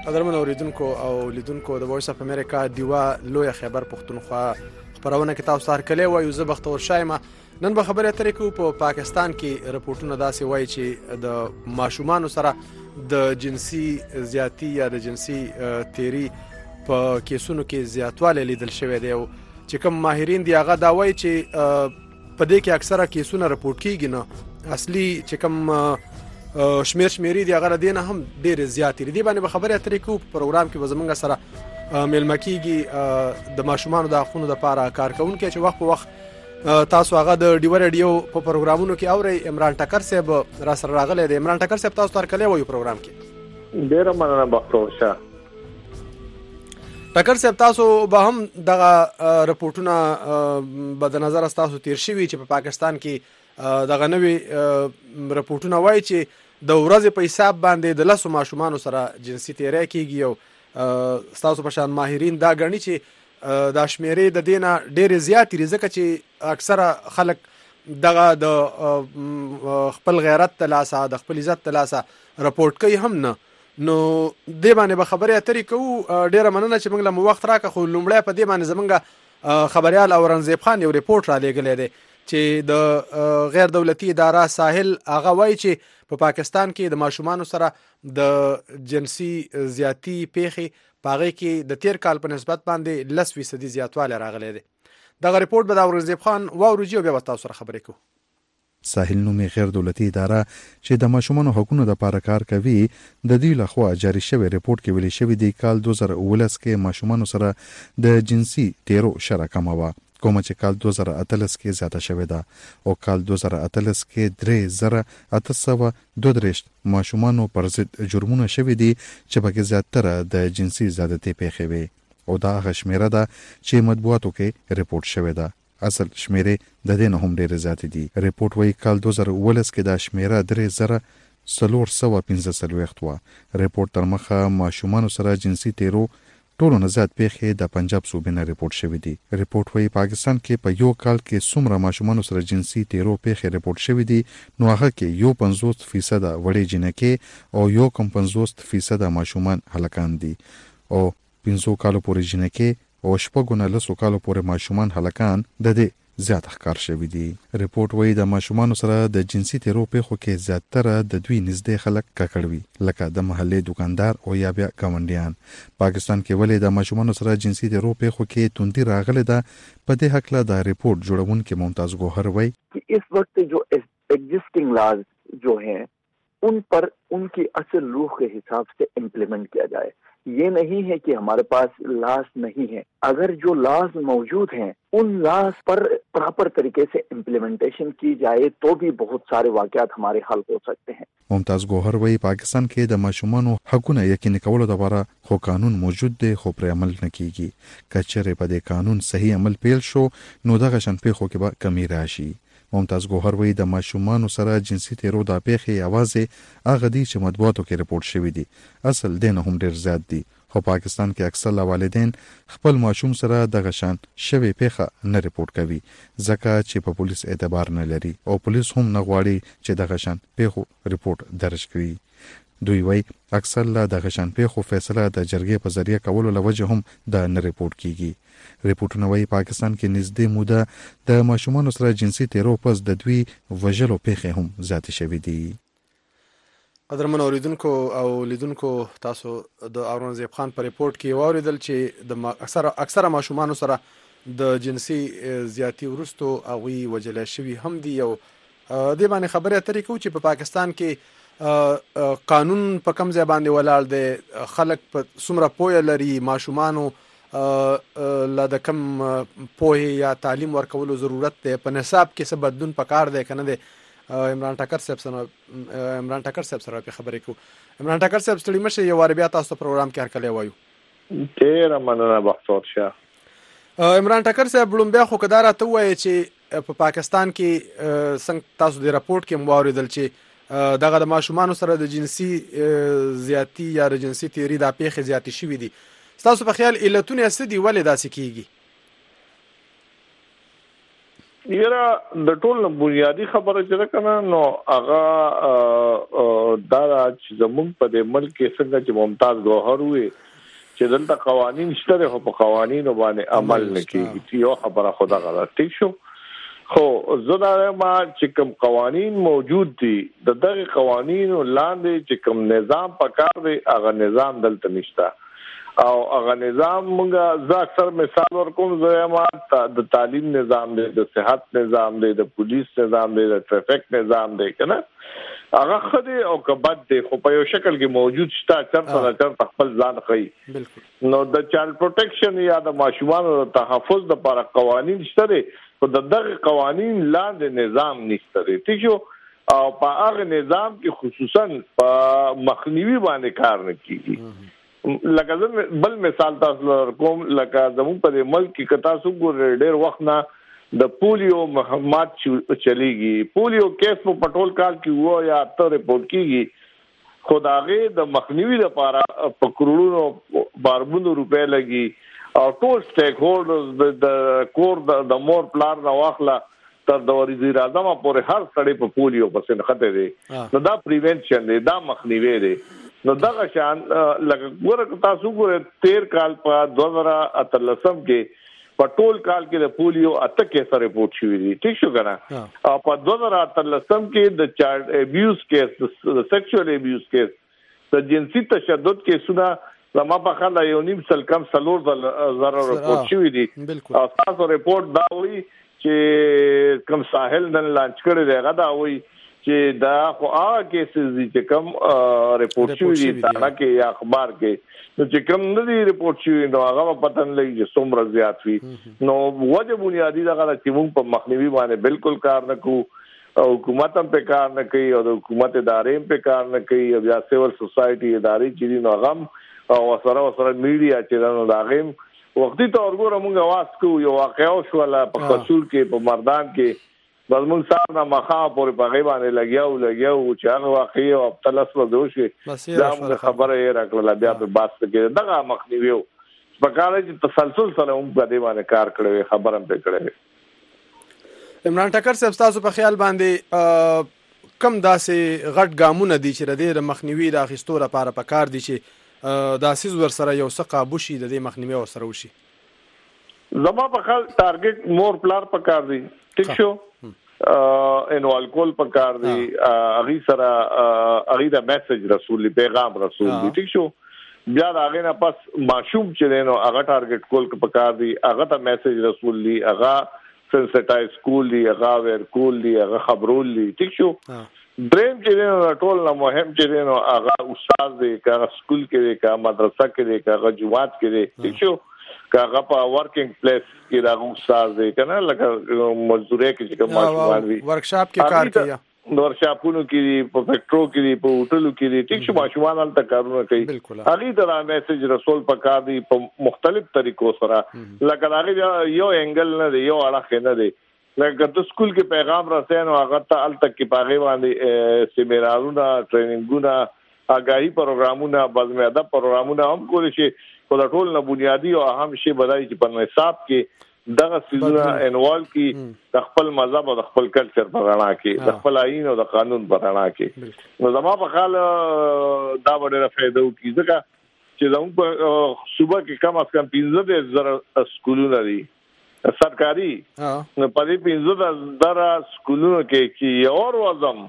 قدرمن اوریدونکو او لیدونکو د وایس اف امریکا دیوا لوی خبر پښتونخوا خبرونه کې تاسو سره کلی وایو زه بختور شایمه. نن به خبرې اترې کوو په پاکستان کې رپورټونه داسې وایي چې د ماشومانو سره د جنسي زیاتی یا د جنسي تیری په کیسونو کې زیاتوالی لیدل شوی دی او چې کوم ماهرین دی هغه دا وایي چې په دې کې اکثره کیسونه رپورټ کیږي نه اصلي چې کوم شمیرې دی هغه دینه هم ډېر زیات دي. باندې به خبرې اترې کوو په پروګرام کې به زمونږ سره مېلمه کیږي د ماشومانو د حقونو لپاره کارکونکي چې وخت په وخت تاسو هغه د ډیو ریډیو په پروګرامونو کې اورئ. عمران ټکر صاحب را سره راغلی دی. عمران ټکر صاحب تاسو تر کله وایو پروګرام کې؟ ډیره مننه بختور شه. ټکر صاحب تاسو به هم دغه رپورټونه به د نظر تاسو تیر شوي چې په پاکستان کې دغه نوي رپورټونه وایي چې د ورځې په حساب باندې د 10 ماشومانو سره جنسي تیری کیږي او تاسو په شان ماهرین دا ګڼي چې دا شمیرې د دینه ډېرې زیاتې دي ځکه چې اکثره خلک دغه د خپل غیرت د لاسه د خپل عزت د لاسه رپورټ کوي هم نه. نو دې باندې به خبرې اترې کوو. ډېره مننه چې موږ له مو وخت راکړه. خو لومړی په دې باندې زموږ خبریال اورنګزیب خان یو ریپورټ را لېږلی دی چې د غیر دولتي اداره ساحل هغه وایي چې په پاکستان کې د ماشومانو سره د جنسي زیاتی پیښې په هغې کې د تیر کال په نسبت باندې 10% زیاتوالی راغلی دی. دغه ریپورټ به د اورنګزیب خان واورو او بیا به تاسو سره خبرې کوو. ساحل نومي غیر دولتي اداره چې د ماشومانو حقوقو لپاره کار کوي د دې لخوا جاری شوی ریپورټ کې ویلي شوی دی کال 2019 کې ماشومانو سره د جنسي تیرو شرح کمه وه کومه چې کال 2018 کې زیاته شوې ده او کال 2018 کې 3832 ماشومانو پر ضد جرمونه شوي دي چې پکې زیاتره د جنسي زیاتې پیښې وي او دا هغه شمیره ده چې مطبوعاتو کې ریپورټ شوې ده. اصل شمیرې د دې نه هم ډېرې زیاتې دي. ریپورټ وایي کال 2019 کې دا شمیره 3415 وه. ریپورټ تر مخه ماشومانو سره جنسي تیرو ټولو نه زیات پیښې د پنجاب صوبې نه ریپورټ شوې دي. ریپورټ وایي پاکستان کې په یو کال کې څومره ماشومانو سره جنسي تیرو پیښې ریپورټ شوې دي نو هغه کې 50% وړې جنکې او 50% ماشومان هلکان دي او 15 کالو پورې جنکې او 10 کالو پورې ماشومان هلکان د دې زیات ښکار شوي دي. ریپورټ وایي د ماشومانو سره د جنسي تیرو پیښو کې زیاتره د دوی نږدې خلک ککړ وي لکه د محلي دکاندار او یا بیا ګاونډیان. پاکستان کې ولې د ماشومانو سره جنسي تیرو پیښو کې توندي راغلې ده په دې هکله د ریپورټ جوړونکي ممتاز ګوهر وایي اس وقت جو ایگزسٹنگ لاز جو ہیں ان پر ان کی اصل روح کے حساب سے امپلیمنٹ کیا جائے. یہ نہیں ہے کہ ہمارے پاس لاز نہیں ہے. اگر جو لاز موجود ہیں ان لاز پر پراپر طریقے سے امپلیمنٹیشن کی جائے تو بھی بہت سارے واقعات ہمارے حل ہو سکتے ہیں. ممتاز ګوهر وایي پاکستان کې د ماشومانو حقونه یقیني کولو لپاره خو قانون موجود دی خو پر عمل نه کیږي. که چېرې په دې قانون صحیح عمل پیل شو نو دغه شان پیښو کې به کمی راشي. ممتاز ګوهر وایي د ماشومانو سره جنسي تیرو دا پیښې یوازې هغه دي چې مطبوعاتو کې ریپورټ شوي دي. اصل دې نه هم ډېر زیات دي خو پاکستان کې اکثر والدین خپل ماشوم سره دغه شان شوی پیښه نه ریپورټ کوي ځکه چې په پولیس اعتبار نه لري او پولیس هم نه غواړي چې دغه شان پیښو ریپورټ درج کړي. دوی وایي اکثر له دغه شان پیښو فیصله د جرګې په ذریعه کولو له وجې هم د نه ریپورټ کیږي. ریپورټونه وایي پاکستان کې نږدې موده د ماشومانو سره جنسي تیرو پس د دوی وژلو پیښې هم زیاتې شوي دي. قدرمن اوریدونکو او لیدونکو تاسو د اورنګزیب خان په ریپورټ کې واوریدل چې د اکثره ماشومانو سره د جنسي زیاتی وروستو هغوی وژل شوي هم دي او دې باندې خبرې اترې کوو چې په پاکستان کې قانون په کوم ځای باندې ولاړ دی خلک په څومره پوهه لري ماشومانو لا د کم پوهې یا تعلیم ورکولو ضرورت دی په نصاب کې څه بدلون پکار دی که نه دی. عمران ټکر صاحب سره په خبرې کوو. عمران ټکر صاحب ستړي مشه یو وار بیا تاسو پروګرام کې هرکلی وایو. ډېره مننه بختور شه. عمران ټکر صاحب لومبیا خو که دا راته ووایې چې په پاکستان کې څنګه تاسو د راپورټ کې هم واورېدل چې دغه د ماشومانو سره د جنسي زیاتی یا د جنسي تیري دا پیښې زیاتې شوي دي. ستاسو په خیال علتونه څه دي ولې داسې کیږي؟ یره د ټول بنیادی خبره چې کنه نو هغه دا چې زموږ په دې ملک کې څنګه چې ممتاز گوهر وي چې دلته قوانين شته خو په قوانینو باندې عمل نه کیږي یو خبره خدا غواړي ٹھیک شو خو زدا ما چې کوم قوانين موجود دي د دغه قوانینو لاندې چې کوم نظام پکار دی هغه نظام دلته نشته او هغه نظام موږ زه اکثر مثال ورکوم زما د تعلیم نظام دی د صحت نظام دی د پولیس نظام دی د ټریفک نظام دی کنه هغه خدي او کبد دی خو په یو شکل کې موجود شته چرته خپل ځان خي بالکل نو د چایلډ پروټیکشن یا د ماشومانو تحفظ لپاره قوانين شته خو دغه قوانين لاندې نظام نشته ٹھیک شو او په هغه نظام کې خصوصا په مخنیوي باندې کار نه کیږي لکه بل مثال تاسو کوم لکه زموږ په ملک کې کتا سو ګور ډېر وخت نه د پولیو مهمات چلیږي پولیو کیس په پټول کال کې وو یا تر ریپورت کیږي خدای د مخنیوي لپاره په کروڑونو باربونو روپے لګي او ټول سټیک هولډرز د کور د مور پلان نو واخلا تر د وزیر اعظم پورې هر سړی په پولیو پسې خطر دی نو دا پریونشن دی دا مخنیوي دی نو دغه شان لکه ګوره تاسو ګوره 13 کال په 2013 کې په ټول کال کې د پولیو اته کیسه ریپورت شوې دي ٹھیک شو کنه او په 2013 کې د چایلډ ابیوز کیس د سیکشوال ابیوز کیس د جنسي تشدد کیسونه زما په خاله یو نیم سل کم سلور زره ریپورت شوې دي او تاسو ریپورت دا وایي چې کوم ساحل نن لانچ کړی دی غدا وایي چې دا خو هغه کیسز دي چې کوم ریپورت شوی دي دا کې یا اخبار کې نو چې کوم نه دي ریپورت شوی نو هغه پته نه لګي چې څومره زیات وي نو وجه بنیادی دا چې موږ په مخنیوي باندې بالکل کار نه کوو او حکومت هم په کار نه کوي او د حکومت ادارې هم په کار نه کوي او یا سیول سوسایټي ادارې چې نو هغه او سره میډیا چې نو دا غیم وختي تور ګور موږ आवाज کوو یو واقعا شو ولا په قصور کې په مردان کې بس موږ سار نه مخه پورې په غیبانه لګیاو چې هغه واقعي او تلس ودوشي دا موږ خبره یې راکړه بیا په باس کې دغه مخنیوي په کار چې تسلسل سره هم په دې باندې کار کړی خبره هم کړی عمران ټکر صاحب تاسو په خیال باندې کم داسې غټ ګامونه دي چې د مخنیوي د اخیستو لپاره په کار دي چې داسې ور سره یو څه قابو شي د دې مخنیوي ور سره وشي زما په خیال ټارګټ مور پلار په کار دي ٹھیک شو انو الکول په کار دی اغي سره اغي دا میسج رسول پیغام رسول دی ٹھیک شو بیا دا غینه پس معشوم چې نو هغه ټارګټ کول په کار دی هغه ته میسج رسول دی هغه سنسټایز کول دی هغه ور کول دی هغه خبرول دی ٹھیک شو دریم چې نو ټول نه مهم چې نو هغه استاد دی کا سکول کې دی کا مدرسه کې دی کا جماعت کې دی ٹھیک شو کاغه په ورکینګ پلیس کې راغو استاد دی کنه لکه مزدوري کې کوم ماشومان وي ورکشاپ کې کار کوي ورکشاپونو کې په فیکټرو کې په هوټلو کې ټیک شو ماشومان هم کارونه کوي هغه دا میسج رسول په کار دی په مختلف طریقو سره لکه هغه یو انګل نه دی یو اړه نه دی لکه د سکول کې پیغام رسېنو هغه ته ال تک کې پاغي باندې سیمینارونه ټریننګونه آگاهی پروګرامونه بازمیاده پروګرامونه هم کول شي خو د ټول نه بنیادی او اهم شی بدای چې په حساب کې دغه سیزونه انوال کې د خپل مذهب او د خپل کلچر په اړه کې د خپل آئین او د قانون په اړه کې نو زما په خیال دا ډېره فائدہ وکړي ځکه چې زموږ په صوبه کې کم از کم 15,000 سکولونه دي سرکاري نو په دې 15,000 سکولونو کې یو ورځم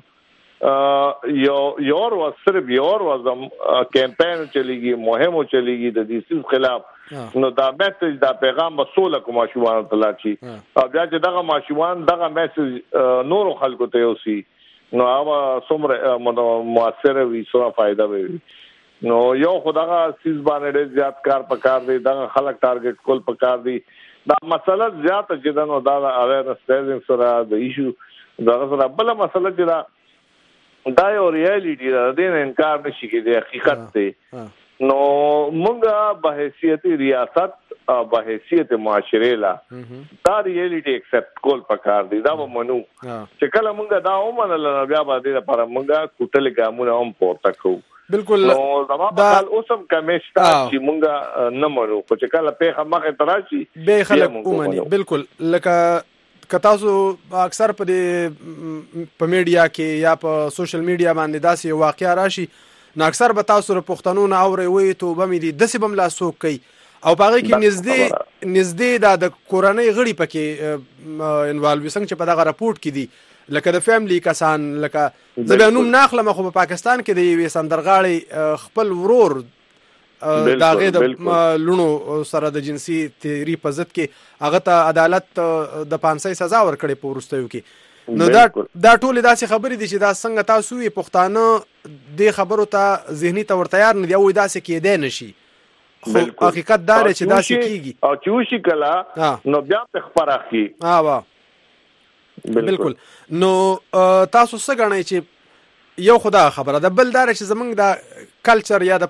یور و صرف یور وزم کمپین چلیږي مهم چلیږي د دې خلاف نو دا میسج دا پیغام مسوله کوم ماشومان ته لاچی او بیا چې دغه ماشومان دغه میسج نور خلکو ته وسی نو هغه څومره موثر وي څومره فائدہ وي نو یو خدغه سیس باندې زیات کار پکار دی دغه خلک ټارګټ کول پکار دی دا مسله زیات چې دا اویرنس ریزینګ سره د ایشو دا سره بل مسله چې دا یو ریالټی دا د انکار نشي کېدی حقیقت دی نو مونږه به حیثیت ریاست او به حیثیت معاشره لا دا ریالټی ایکسپټ کول پکار دی دا ومنو چې کله مونږه دا ومنل بیا به د لپاره مونږه کوټل ګامونه هم پورته کوو بالکل نو زما په حال اوسم کمیشتا چې مونږه نه مرو خو چې کله په مخه تراشي به خلک ومني بالکل لکه کتاسو اکثر په میډیا کې یا په سوشل میډیا باندې داسې واقعیا راشي نو اکثر به تاسو ر پښتنو نه اوري وي توبه مې دي دسې بم لا سوک کوي او پاره کې نږدې د کورنۍ غړي پکې انوالو څنګه چې په دغه راپورټ کې دي لکه د فیملی کسان لکه زبانوم ناخله خو په پاکستان کې د یوې سندرغاړي خپل ورور داغه د لونو سره د جنسي تیری په ضد کې هغه ته عدالت د 500 سزا ورکړي په ورستیو کې نو دا ټول داسې خبرې دي چې دا څنګه تاسو یې پښتانه د خبرو ته ذهني تور تیار نه دی او داسې کېدای نشي خو حقیقت دا چې داسې کیږي او چې وشي کلا نو بیا په خبره کی بالکل نو تاسو څه غواړئ چې یو خدا خبره ده بل دا چې زمونږ د کلچر یا د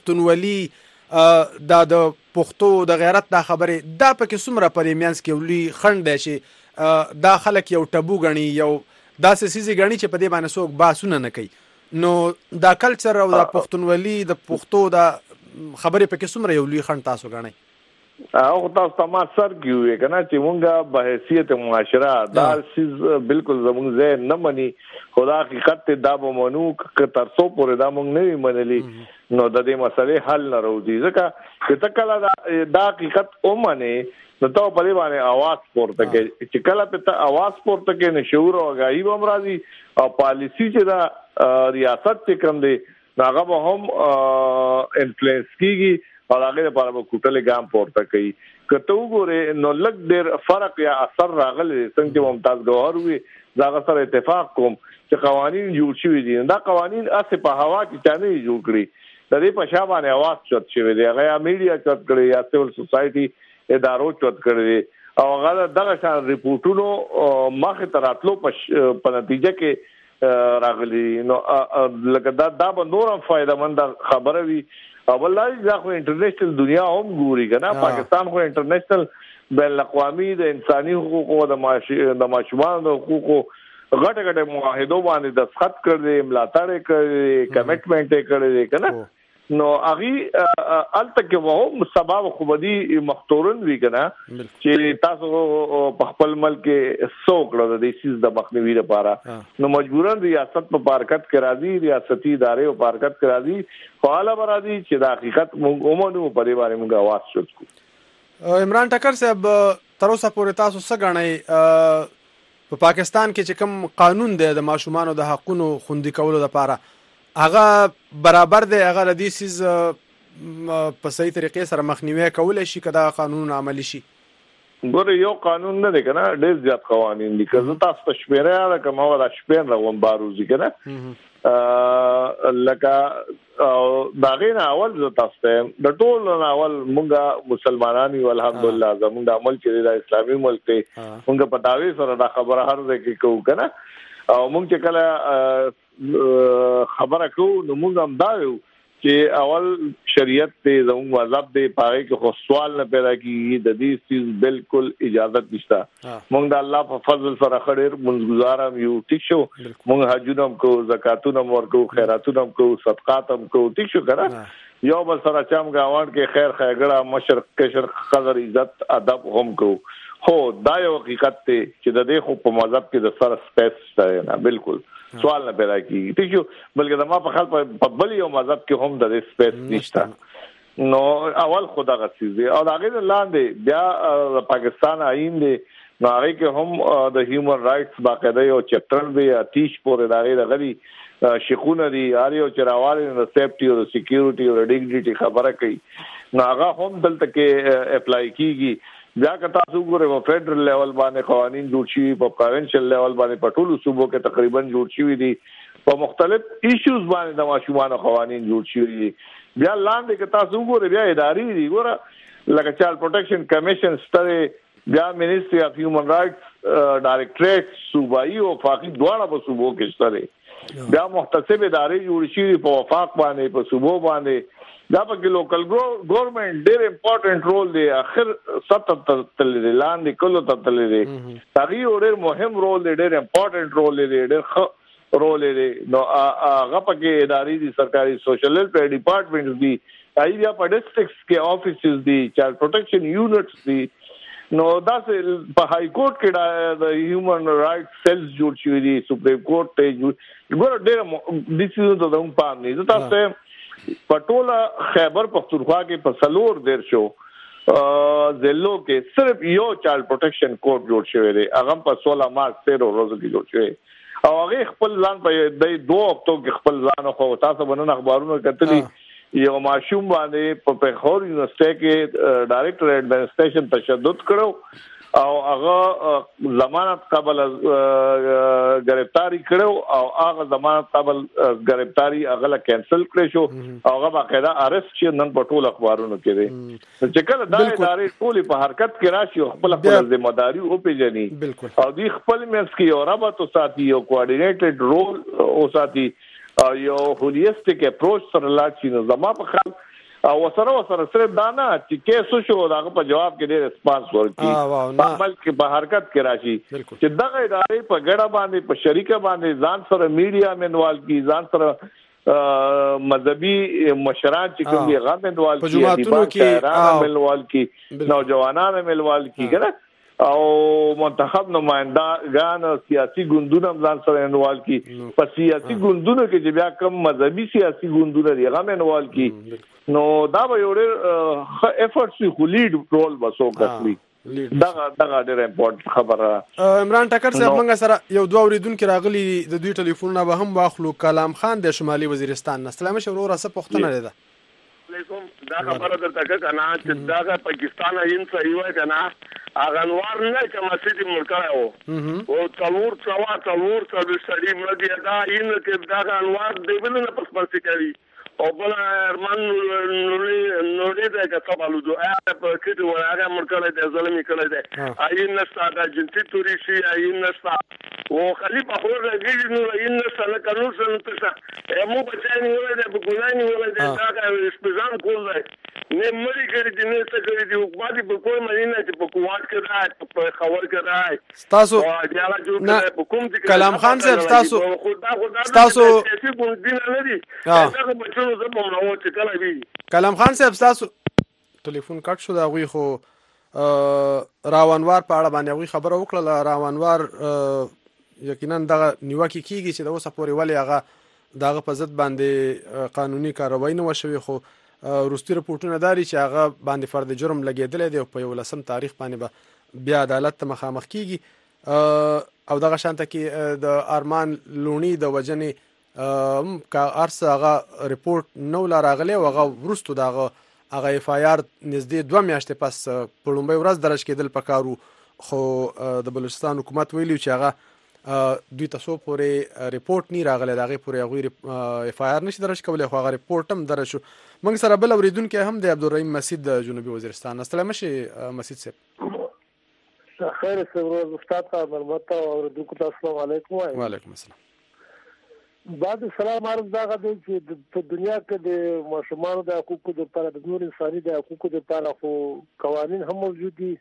پښتونولي د پښتو د غیرت دا خبره دا پکې څومره پرې میانس کې ولي خند دی چې دا خلک یو ټابو غني یو داسې سيزي غني چې په دې باندې څوک باسونه نه کوي نو دا کلچر او د پښتونولي د پښتو دا خبره پکې څومره یو لوی خند تاسو غني او تاسو تمام سر کیوي کنه چې مونږه به حیثیت معاشره دا سیز بالکل زموږ زه نه مني خدا حقیقت دا به منو ک ترسو پورې دا مونږ نه منلي نو د دې مسلې حل نه راوځي ځکه چې تکله دا حقیقت او منه نو ته په دې باندې आवाज پورته کې چې کله په आवाज پورته کې نشور او غایب امراضي او پالیسی چې دا ریاست کې کوم دی هغه به هم انفلوئنس کیږي او هغه لپاره به کوټلې ګام پورته کوي کته وګوره نو لږ ډېر فرق یا اثر راغلی څنګه ممتاز ګوهر وي دا سره اتفاق کوم چې قوانين جوړ شوي دي دا قوانين اسه په هوا کې چانه جوړ کړی د دې په شابه آواز چت شوی دی هغه میډیا چت کړی یا سیول سوسایټي ادارو چت کړی او هغه دغه شان ریپورټونو مخه تراتلو په نتیجه کې راغلی نو لکه دا به نورم فائدمند خبره وي او والله دا خو انټرنیشنل دنیا هم ګوري کنه پاکستان خو انټرنیشنل بین الاقوامي د انساني حقوقو د ماشومان د حقوقو غټ معاهدو باندې دستخط کړی ملاتړ کړی کمټمنټ کړی کنه نو اغي الته کې وو سبب خو بدی مختورن وی کنه چې تاسو په خپل ملک سو کړو د دې سیس د مخنیوي لپاره نو مجبورن ریاست په پارکت کې راځي ریاستي ادارې په پارکت کې راځي فعال برادي چې د حقیقت موږ په دې باندې موږ आवाज شوت عمران ټکر صاحب تر اوسه پورې تاسو څه غواړئ په پاکستان کې چې کوم قانون دی د ماشومانو د حقونو خوندي کولو لپاره هغه برابر دی هغه ردی سیز په صحیح طریقې سره مخنیوي کولای شي کدا قانون عملی شي ګوره یو قانون نه دی کنه ډېر زیات قوانین دي که تاسو ته شمیره یا کومه ولا شپین راوم باروزی کنه لکه دا غین اول ز تاسو د ټول اول مونږه مسلمانان یو الحمدلله زموږ د عمل چې د اسلامي ملک ته مونږ په داوی سره دا خبره هر ځای کې کوو کنه او مونږ چې کله خبره کوو نو مونږ هم دا یو چې اول شریعت ته زموږ مذهب دی پاره کې خو سوال نه پیدا کیږي د دې چیز بالکل اجازه نشته مونږ د الله په فضل سره خړیر منځګزارم یو ټیک شو مونږ حجونه کو زکاتونه ورکو خیراتونه کو صدقات هم کو ټیک شو کنه یو بل سره چم گاوان کې خیر خیګړه مشرق کشر قدر عزت ادب هم کو هو دا یو حقیقت ته چې د دې خو په مذهب کې د سره سپیس شته نه بالکل سوال نه پیدا کیږي ٹھیک شو بلکې د ما په خپل په بل یو مذهب کې هم د سپیس نشته نو اول خدا غسیز دی او هغه لاندې بیا پاکستان آئین دی نو هغه کې هم د هیومن رائټس باقاعده یو چپټر دی آتیش پورې داغه غوي شیخونه دی اړیو چرواله د سیفټي او سکیورټي او ډیګنیټي خبره کوي نو هغه هم دلته کې اپلای کیږي بیا که تاسو ګورئ په فدرل لیول باندې قوانين جوړ شي په پروینشل لیول باندې په ټولو صوبو کې تقریبا جوړ شي دي په مختلف ایشوز باندې د ماشومان قوانين جوړ شي دي بیا لاندې که تاسو ګورئ بیا ادارې دي ګوره لکه چایلډ پروټیکشن کمیشن ستره بیا منیسټری اف هیومن رائټس ډایریکټریټ صوبایي او وفاقي دواړه په صوبو کې ستره بیا محتسب ادارې جوړ شي په وفاق باندې په صوبو باندې دا په لوکل ګورنمنت ډېر امپورټنٹ رول دی اخر 77 تللی لاندې کلو تللی دی تغییر ډېر مهم رول دی ډېر امپورټنٹ رول دی ډېر رول دی نو هغه په کې ادارې دي سرکاري سوشل ویلفیر ډپارټمنټس دي ایریا په ډسټرکټس کې افیسز دي چایلډ پروټیکشن یونټس دي نو دا په های کورټ کې د هیومن رائټ سیلز جوړ شوی دی سپریم کورټ ته ګور ډېر ډیسیژن ته هم پام نه تاسو پټولا خیبر پختونخوا کې په سلور دیر شو زلو کې صرف یو چایلډ پروټیکشن کورټ جوړ شوی دی هغه په 16 مارچ 13 ورځ کې جوړ شوی او هغه خپل ځان په 2 اکتوبر کې خپل ځان خو تاسو باندې اخبارونو کتلی یو ماشوم باندې په پیښور یونیورسيټي کې ډایرکټر ایڈمنسټریشن تشدد کړو او هغه ضمانت قبل گرفتاری کړو او هغه ضمانت قبل گرفتاری هغه کینسل کړی شو او هغه باقاعده ارست چې نن په ټول اخبارونو کې دی چې کله دا ادارې ټول په حرکت کې راشي خپل ذمہ داری او پیژني او دی خپل مېس کې یو رابطه ساتي یو کوارډینیټډ رول او ساتي یو هولیسټیک اپروچ سره لاړ شي نو زما په خیال او سره صرف دانا چې کیسو شو داغه په جواب کې ډېر ریسپانس ورکړي په عمل کې په حرکت کې راشي چې دغه ادارې په ګډه باندې په شریکه باندې ځان سره میډیا منوال کی ځان سره مذهبي مشران چې کوم دي غو منوال کی جماعتونو کې منوال کی نوجوانان منوال کی ګره او منتخب نمائندگان سیاسي ګوندونه ځان سره انوال کی په سیاسي ګوندونو کې چې بیا کم مذهبي سیاسي ګوندونه دی هغه انوال کی نو دا به یو ډېر افورټس وی لیډ رول بسو کوي دا ډېر امپورټنت خبره عمران ټکر صاحب موږ سره یو دوه اوریدونکو راغلي د دوی ټلیفونونه به هم واخلو کلام خان د شمالي وزیرستان السلام علیکم ورور څه پوښتنه ده دا خبره درته کنه چې دا پاکستان هین صحیح وای کنه اغنوار نه کوم سيدي مرکاو او څلور سړي مړ دا هین کې دا انوار دی بل نه پسپاسي کوي او بل ارمان نوري دا کتابالو دوه په کې دوه هغه مرکاله د ظلمي کړی دی اين نستا د جنسي توري شي اين نستا او خلیفہ خو راګي نو اين نستا نه قانون سره ته مو بچانی ولې د ګولانی ولې دا سپزان کول دی نه مری کړی دي نه څه کړی دي باندې په کوم مدینه چې په کوات کې راځي په خبر کې راځي تاسو کلام خان صاحب تاسو کلام خان صاحب تاسو ټلیفون کټ شو دا غوي خو راونوار په اړه باندې غوي خبره وکړه راونوار یقینا دا نیوکه کیږي چې د اوسه پورې ولې هغه داغه په ضد باندې قانوني کاروایی نه وشوي خو روستي رپورټونه داري چې هغه باندې فرد جرم لګیدل دی او په 11 تاریخ باندې به بیا عدالت ته مخامخ کیږي او دغه شانته کې د ارمان لونی د وجنې کا ارسه هغه ریپورت نو لا راغلی او هغه ورستو دغه اف آی آر نږدې 2 میاشتې پس په لومبۍ ورځ درج کېدل پکارو خو د بلوچستان حکومت ویلي چې هغه دوی تاسو پورې ریپورت نه راغلی دغه پورې هغه اف آی آر نشي درج کولای خو هغه ریپورت هم درج شو موږ سره بل اوریدونکو هم د عبدالرحیم مسعود د جنوبي وزیرستان السلام علیکم مسعود صاحب خیر سره استاد صاحب مرمت او اوریدونکو السلام علیکم وعلیکم السلام بعد سلام عرض دا غوډه چې په دنیا کې د ماشومان د حقوقو لپاره د نور انساني د حقوقو لپاره خو قوانين هم موجود دي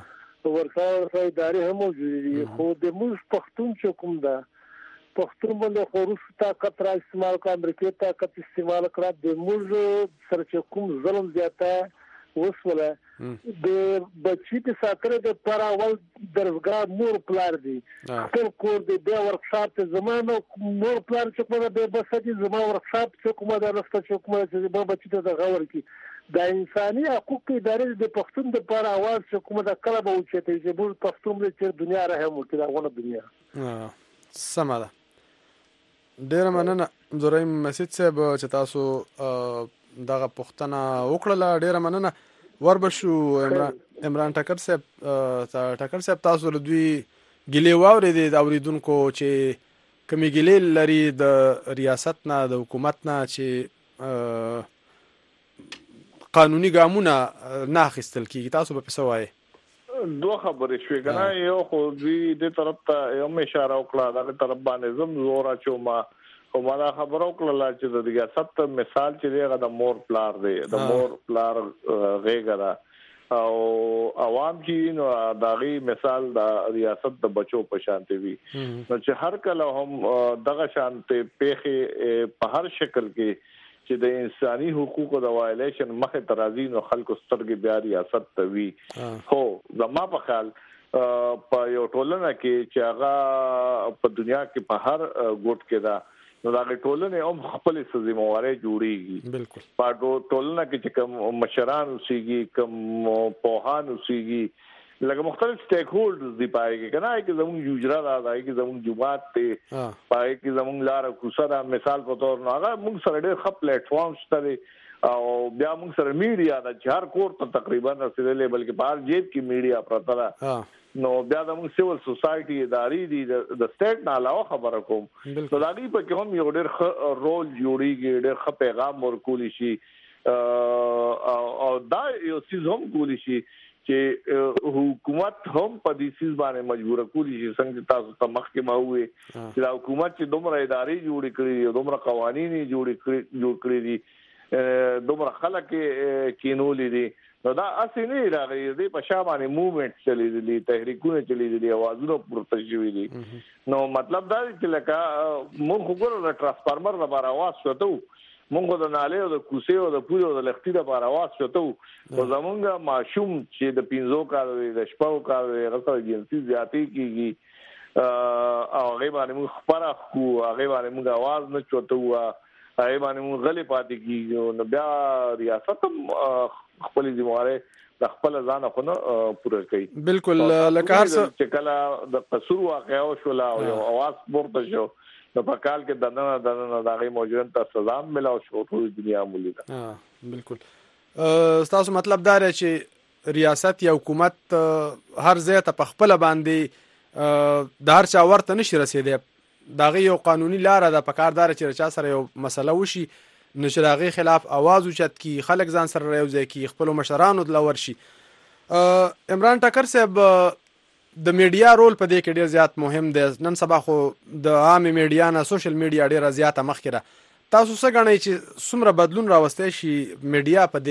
ورسره ادارې هم موجود دي خو د موږ پښتون چې کوم ده پښتون باندې خو روس طاقت را استعمال کړ امریکا طاقت استعمال کړ د موږ سره چې کوم ظلم زیاته وسوله د بچی په ساتره د پراول درځګا مور پلار دی خپل کور دی د ورکشاپ ته زمانه مور پلار چې کومه د بسدي زمانه ورکشاپ چې کومه د رسته چې کومه چې به بچی ته د غور کی د انساني حقوقو ادارې د پښتون د پر اواز چې کومه د کله به وچته چې بل پښتون د دنیا رحم وکړي دا ونه دنیا سمه ده ډیر مننه عبدالرحیم مسعود صاحب چې تاسو دغه پښتنه وکړه ډیر مننه وربشو عمران ټکر صاحب تاسو له دوی ګلې واورې د اوریدونکو چې کمی ګلې لري د ریاست نه د حکومت نه چې قانوني ګامونه نه اخیستل کیږي تاسو به څه وایي دوه خبرې شوې کنه یو خو دوی د طرف ته یو اشاره وکړه دغه طرف باندې زم زور اچوما او ما خبرو کړل چې د ریاست مثال چې دیغه د مور پلار دی د مور پلار غېګرا او عوام چې نو داغي مثال د ریاست د بچو په شانتي وي نو چې هر کله هم دغه شانتي پیخي په هر شکل کې چې د انساني حقوقو د وایلیشن مخه ترازی نو خلکو سترګې بیا ریاست توي خو زما په خیال په یو ټولنه کې چې هغه په دنیا کې په هر ګوټ کې دا نو دا ټولنه هم خپل ذمہواری جوړيږي بالکل په ټولنه کې چې کوم مشران اوسېږي کوم پوهان اوسېږي لکه مختلف سټیک هولډرز دی پای کې کنه چې زموږ یوجرا راځي چې زموږ جماعت ته پای کې زموږ لار کوسره مثال په تور نو هغه موږ سره ډېر ښه پلیټ فارم شته او بیا موږ سره میډیا د چار کور ته تقریبا رسیدلې بلکې بهر جیب کې میډیا پراته ده نو بیا د موږ سیول سوسایټي ادارې دي د سټیټ نه علاوه خبره کوم نو دا دی په کوم یو ډېر ښه رول جوړیږي ډېر ښه پیغام ورکول شي او دا یو سیز هم کولی شي چې حکومت هم په دې سیس باندې مجبور کولی شي څنګه تاسو ته مخکې ما وې چې حکومت چې دومره ادارې جوړې کړې دومره قوانين جوړ کړې دي دومره خلک کینولې دي نو دا اصلي نه راغلي دي په شابه موومېنټ چلی دي تحریکونه چلی دي اوازونه پورته شوي دي نو مطلب دا چې لکه مونږ وګورو د ترانسفارمر لپاره आवाज شوته مونږ د نالې او د کوسې او د پولیو د لختي لپاره आवाज شوته او زمونږ ماشوم چې د 15 کال د شپږ کال غوښتل جنسي زیاتی کیږي او هغه باندې موږ خبره خو هغه باندې موږ आवाज نه چوته هغه باندې موږ غلې پاتې کیږو نو بیا ریاست خپل ذمہواری د خپل ځان خو نه پوره کوي بالکل لکه هر څه چې کله د قصور واقعا شو لا او आवाज ورته شو نو په کال کې دنه دغه موجودن ته سزا ملاو شو ټول دنیا مولیدا بالکل تاسو مطلب دا دی چې ریاست یا حکومت هر ځای ته په خپل باندې د هر چا ورته نشي رسیدي دغه یو قانوني لار ده په کار دار چې چا سره یو مسله وشي نشراغي خلاف आवाज اوچت کی خلک ځان سره راوځي کی خپل مشرانو د لور شي عمران ټکر صاحب د میډیا رول په دې کې ډیر زیات مهم دی نن سبا خو د عام میډیا نه سوشل میډیا ډیر زیات مخکره تاسو څه غواړئ چې څومره بدلون راوستي شي میډیا په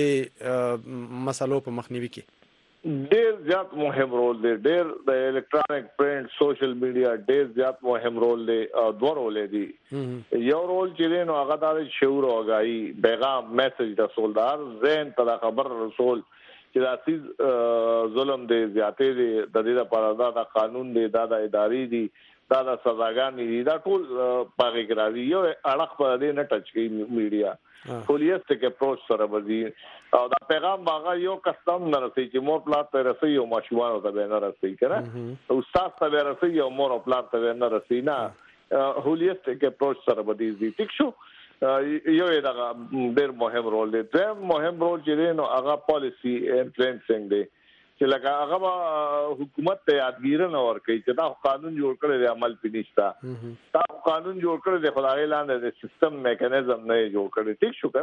دې مسلو په مخنیوي کې ډیر زیات مهم رول دی ډیر د الکترونیک پرنٹ سوشل میډیا ډیر زیات مهم رول دی او دوه رول دي یو رول چې نو هغه د شعور او غاي پیغام میسج رسولدار زين ته خبر رسول چې دا سیز ظلم دی زیاتې دی د دې لپاره دا قانون دی دا د ادارې دی دا د سزاګانې دي دا ټول پاره کې راځي یو اړه په دې نه ټچ کوي میډیا پولیسټک اپروچ سره بدی او دا پیغام باغ یو کستم نه رسي چې مور پلاټ ته رسي او ماشومان ته نه رسي کنه استاد ته رسي او مور پلاټ ته نه رسي نه هولیسټک اپروچ سره بدی دي ټیک شو یو دا ډېر مهم رول دی د مهم رول چې نو هغه پالیسی انفلوئنسینګ دی چې لکه هغه حکومت ته یادګیرنه ورکړي چې دا قانون جوړ کړی دی عمل پینښتا دا قانون جوړ کړی دی خدای لاندې د سیستم میکانیزم نه جوړ کړی ټیک شو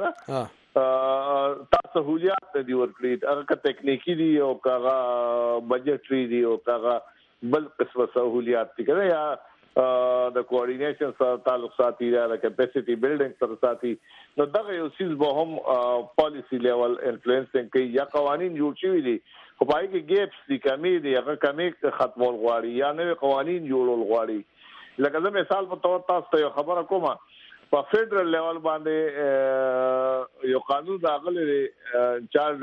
کنه تاسو سہولیات دی ورکړي هغه تکنیکی دی او هغه بجټری دی او هغه بل قسمه سہولیات دي کنه یا د کوارډینیشن سره تعلق ساتي یا د کیپاسټي بلډینګ سره ساتي نو دغه یو سیس به هم پالیسی لیول انفلوئنسینګ کوي یا قوانين جوړ شوي دي خو پای کې ګیپس دي کمی دي هغه کمی ختمول غواړي یا نوې قوانين جوړول غواړي لکه زه مثال په تور تاسو ته خبره کوم په فدرل لیول باندې یو قانون راغلی دی چایلډ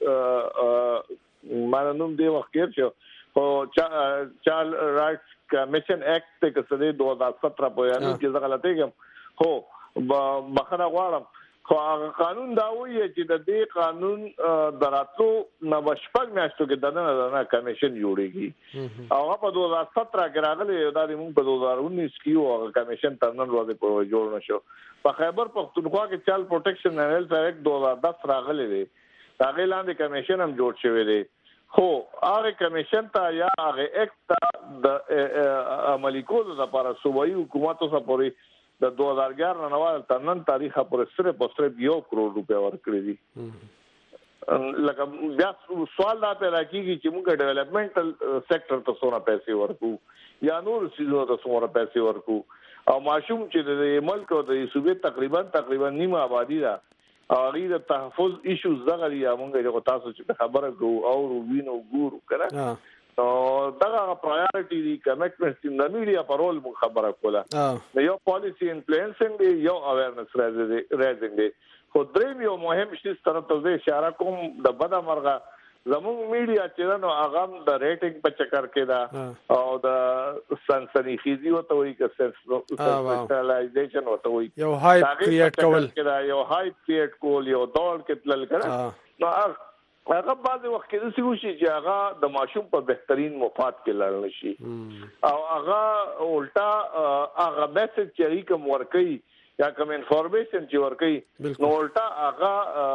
رائټس مانوم دی وخت کې چې او چایلډ رائټس کمیشن ایکٹ ته کسره 2017 په یانو کې زه غلطی کوم خو بخنه غواړم خو هغه قانون دا وایي چې د دې قانون دراتو نه بشپک میاشتو کې دنه کمیشن جوړیږي او هغه په 2017 کې راغلی دا د موږ په 2019 کې هغه کمیشن ترنن ورته په جوړ نشو په خیبر پختونخوا کې چایلډ پروټیکشن اینډ ویلفیر ایکٹ 2010 راغلی دی هغه لاندې کمیشن هم جوړ شوی دی خو هغه کمیشن ته یا هغه ایکټ د عملی کولو لپاره صوبایي حکومتو سره پوری د 2011 نه نوال تنن تاریخ پورې صرف 1 کروڑ روپیا ورکړي دي لکه بیا سوال دا پیدا کیږي چې موږ ډیولپمنټل سېکټر ته څومره پیسې ورکو یا نور سیزو ته څومره پیسې ورکو او ماشوم چې د ملک او د صوبې تقریبا نیمه آبادی ده هغه د تحفظ ایشوز دغه یا موږ د تاسو چې خبره کوو او وینو ګورو کړه نو دغه پرایورټي دی کمټمنټ د میډیا په رول مو خبره کوله نو یو پالیسی انفلوئنسینګ دی یو اویرنس ریزینګ دی خو دریم یو مهم شی طرف ته اشاره کوم د بده مرغه زموږ میډیا چې نو هغه د ریټینګ په چکر کې دا او د سنسنی خیزی وته وي که سنسیټایزیشن وته وي یو هایپ کریټ کول یو هایپ کریټ کول یو دور کې تل کړه نو هغه بعض وخت کې څه وشي چې هغه د ماشوم په بهترین مفاد کې لړل شي او هغه الټا هغه میسج چې کوم ورکي یا کوم انفارمیشن چې ورکي نو الټا هغه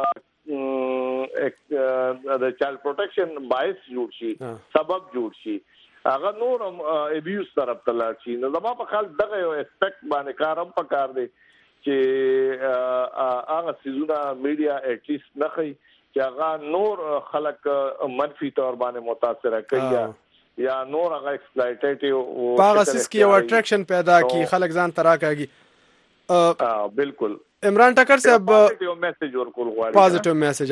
د چایلډ پروټیکشن باعث جوړ شي سبب جوړ شي هغه نور ابیوز طرف ته لاړ شي نو زما په خیال دغه یو اسپیکټ باندې کارم پکار دی چې هغه سيزونه میډیا اټ لیست نه خي چې هغه نور خلک منفي تور باندې متاثر کوي یا نور هغه ایکسپلایټیټیو هغه سیس کې یو اټریکشن پیدا کی خلک ځان تراکاږي بالکل عمران ټکر صاحب پوزټیو میسج ورکول غواړي پوزټیو میسج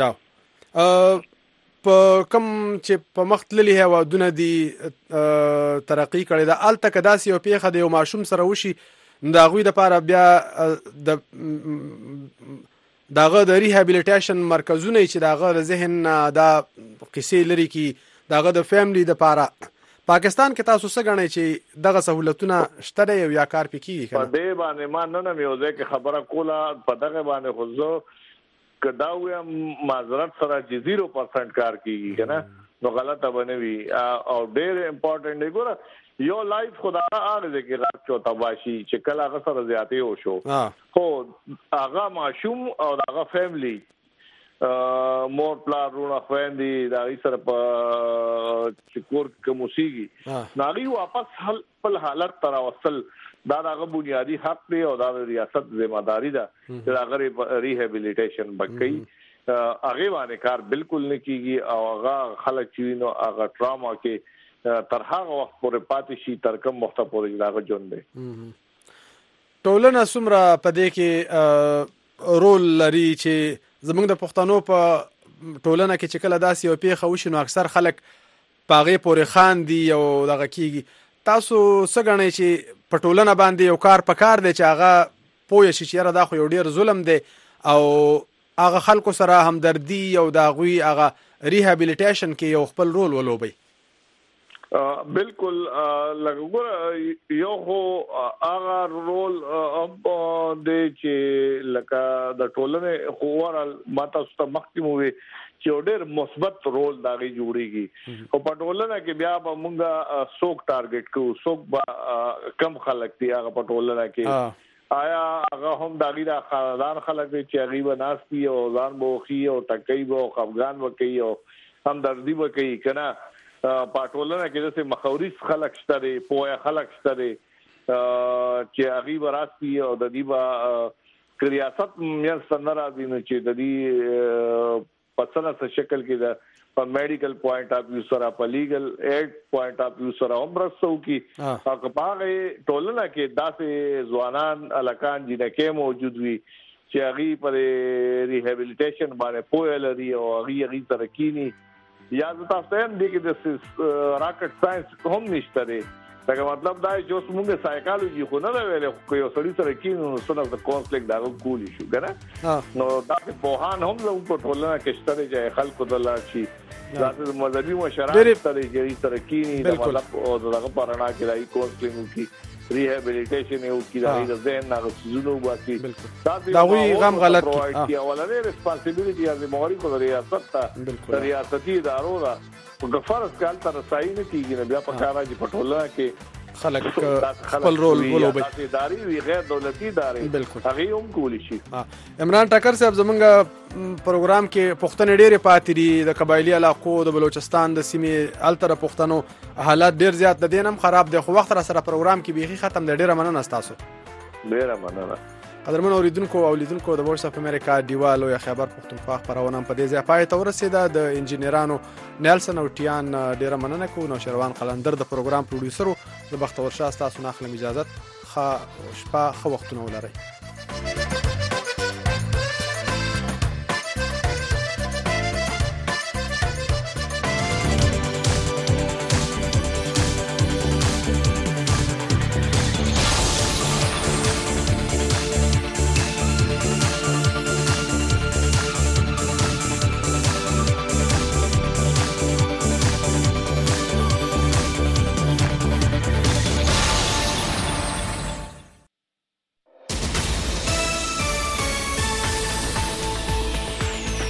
په کوم چې په مختللي هوادونه دي ترقی کړي دا الته کداسي او پیخه د یو ماشوم سره وشي دا غوي د لپاره بیا داغه د ریهابیلیټیشن مرکزونه چې داغه د ذهن دا قصې لري کی داغه د فیملی د لپاره پاکستان کې تاسو څه غنئ چې دغه سہولتونه شته یو یا کار پکې په دې باندې ما نه میوزه کې خبره کوله په دغه باندې خو زه کدا ویم معذرت سره 0% کار کیږي کنه نو غلطه بنوي او ډېر امپورټنټ دی ګوره یو لایف خدا هغه کې راځي چې تباشي چې کله هغه سره زیاتې وشو خو هغه ماشوم او هغه فیملی مور پلارونه خويندې دا غي سره په چکور کومسيږي ناغي واپس خپل حالت تر وصل دا دغه بنیادی حق دی او دا ریاست ذمہ داری ده چې هغه ریهابیلیټیشن بکې هغه باندې کار بالکل نه کیږي او هغه خلک چې نو هغه ټراما کې تر هغه وخت پورې پاتې شي تر کوم وخت پورې دا ژوند دی ټولنه سمره پدې کې رول لري چې زمونږ د پښتنو په ټولنه کې چې کله داسې یو پیښه وشي نو اکثر خلک پاغه پورې خاندي او دغه کیږي تاسو څه غنئ چې په ټولنه باندې یو کار پکار دی چې هغه پوه شي چې دا خو یو ډیر ظلم دی او هغه خلکو سره همدردي او داغوي هغه ریهابیلیټیشن کې یو خپل رول ولوبي بالکل لګور یو هو هغه رول د چې لکه د ټولنې خوورال ماته ست مخکمو وي چې ډېر مثبت رول داغي جوړيږي او په ټولنه کې بیا به مونږه سوک ټارګټ کوو سوک کم خلک دي هغه په ټولنه کې آیا هغه هم داغي دا خاندان خلک دي چې غریب ناس دي او ځان بوخي او ټکای بو افغان وکي او هم دردي وکي کنه پټولنه کې د مخاوريس خلک شته پوهه خلک شته چې غریب راستي او د دې با ریاست مې سندره دي چې د دې پسنه څه شکل کې دا په میډیکل پوینټ اف ویو سره په لیګل ایډ پوینټ اف ویو سره هم رسو کی او په ټولنه کې داسې ځوانان الکان جنکه موجود وي چې هغه پر ریهابیلیټیشن باندې پوهه لري او هغه ترکینی یا تاسو هم دې کې د راکټ ساينس هم نشته دی دا مطلب دا چې اوس موږ سایکالوجي خو نه ویل خو یو سړی سره کینو سره د کونفلیکټ دا کولی شو کنه نو دا په هان هم له په ټولنه کې شته چې خلکو د لاشي دا د مذهبي مشران سره چې سره کینی دا مطلب او دغه پرانا کې راي کونسلینګ کی ریهابیلیټیشن یو کی دا د ذهن نه غوښتلو باسي دا وی غم غلط کی اولنې ریسپانسیبিলিټي از موري کو ریاست ریاستي ادارو دا د فرض کال تر ځای نه کیږي بیا په کار راځي پټوله کې خلک خپل رول ولوبي اداري وی غیر دولتي ادارې هغه هم کولی شي عمران ټکر صاحب زمونږ پروګرام کې پښتنې ډېرې پاتې دي د قبایلی علاقو د بلوچستان د سیمې التر پښتنو حالات ډېر زیات د دینم خراب دي خو وخت را سره پروګرام کې بيخي ختم دی ډېر مننه تاسو ډېر مننه قدرمن اوریدونکو او لیدونکو د وایس اف امریکا دیوالو یا خبر پښتونخوا خبرونه په دې ځای پای ته ورسیده د انجینرانو نیلسن او ټیان ډیر مننه کوم نو شروان قلندر د پروګرام پروډوسر د بختور شاه تاسو نه اخلم اجازه خو شپه خو وختونه ولرئ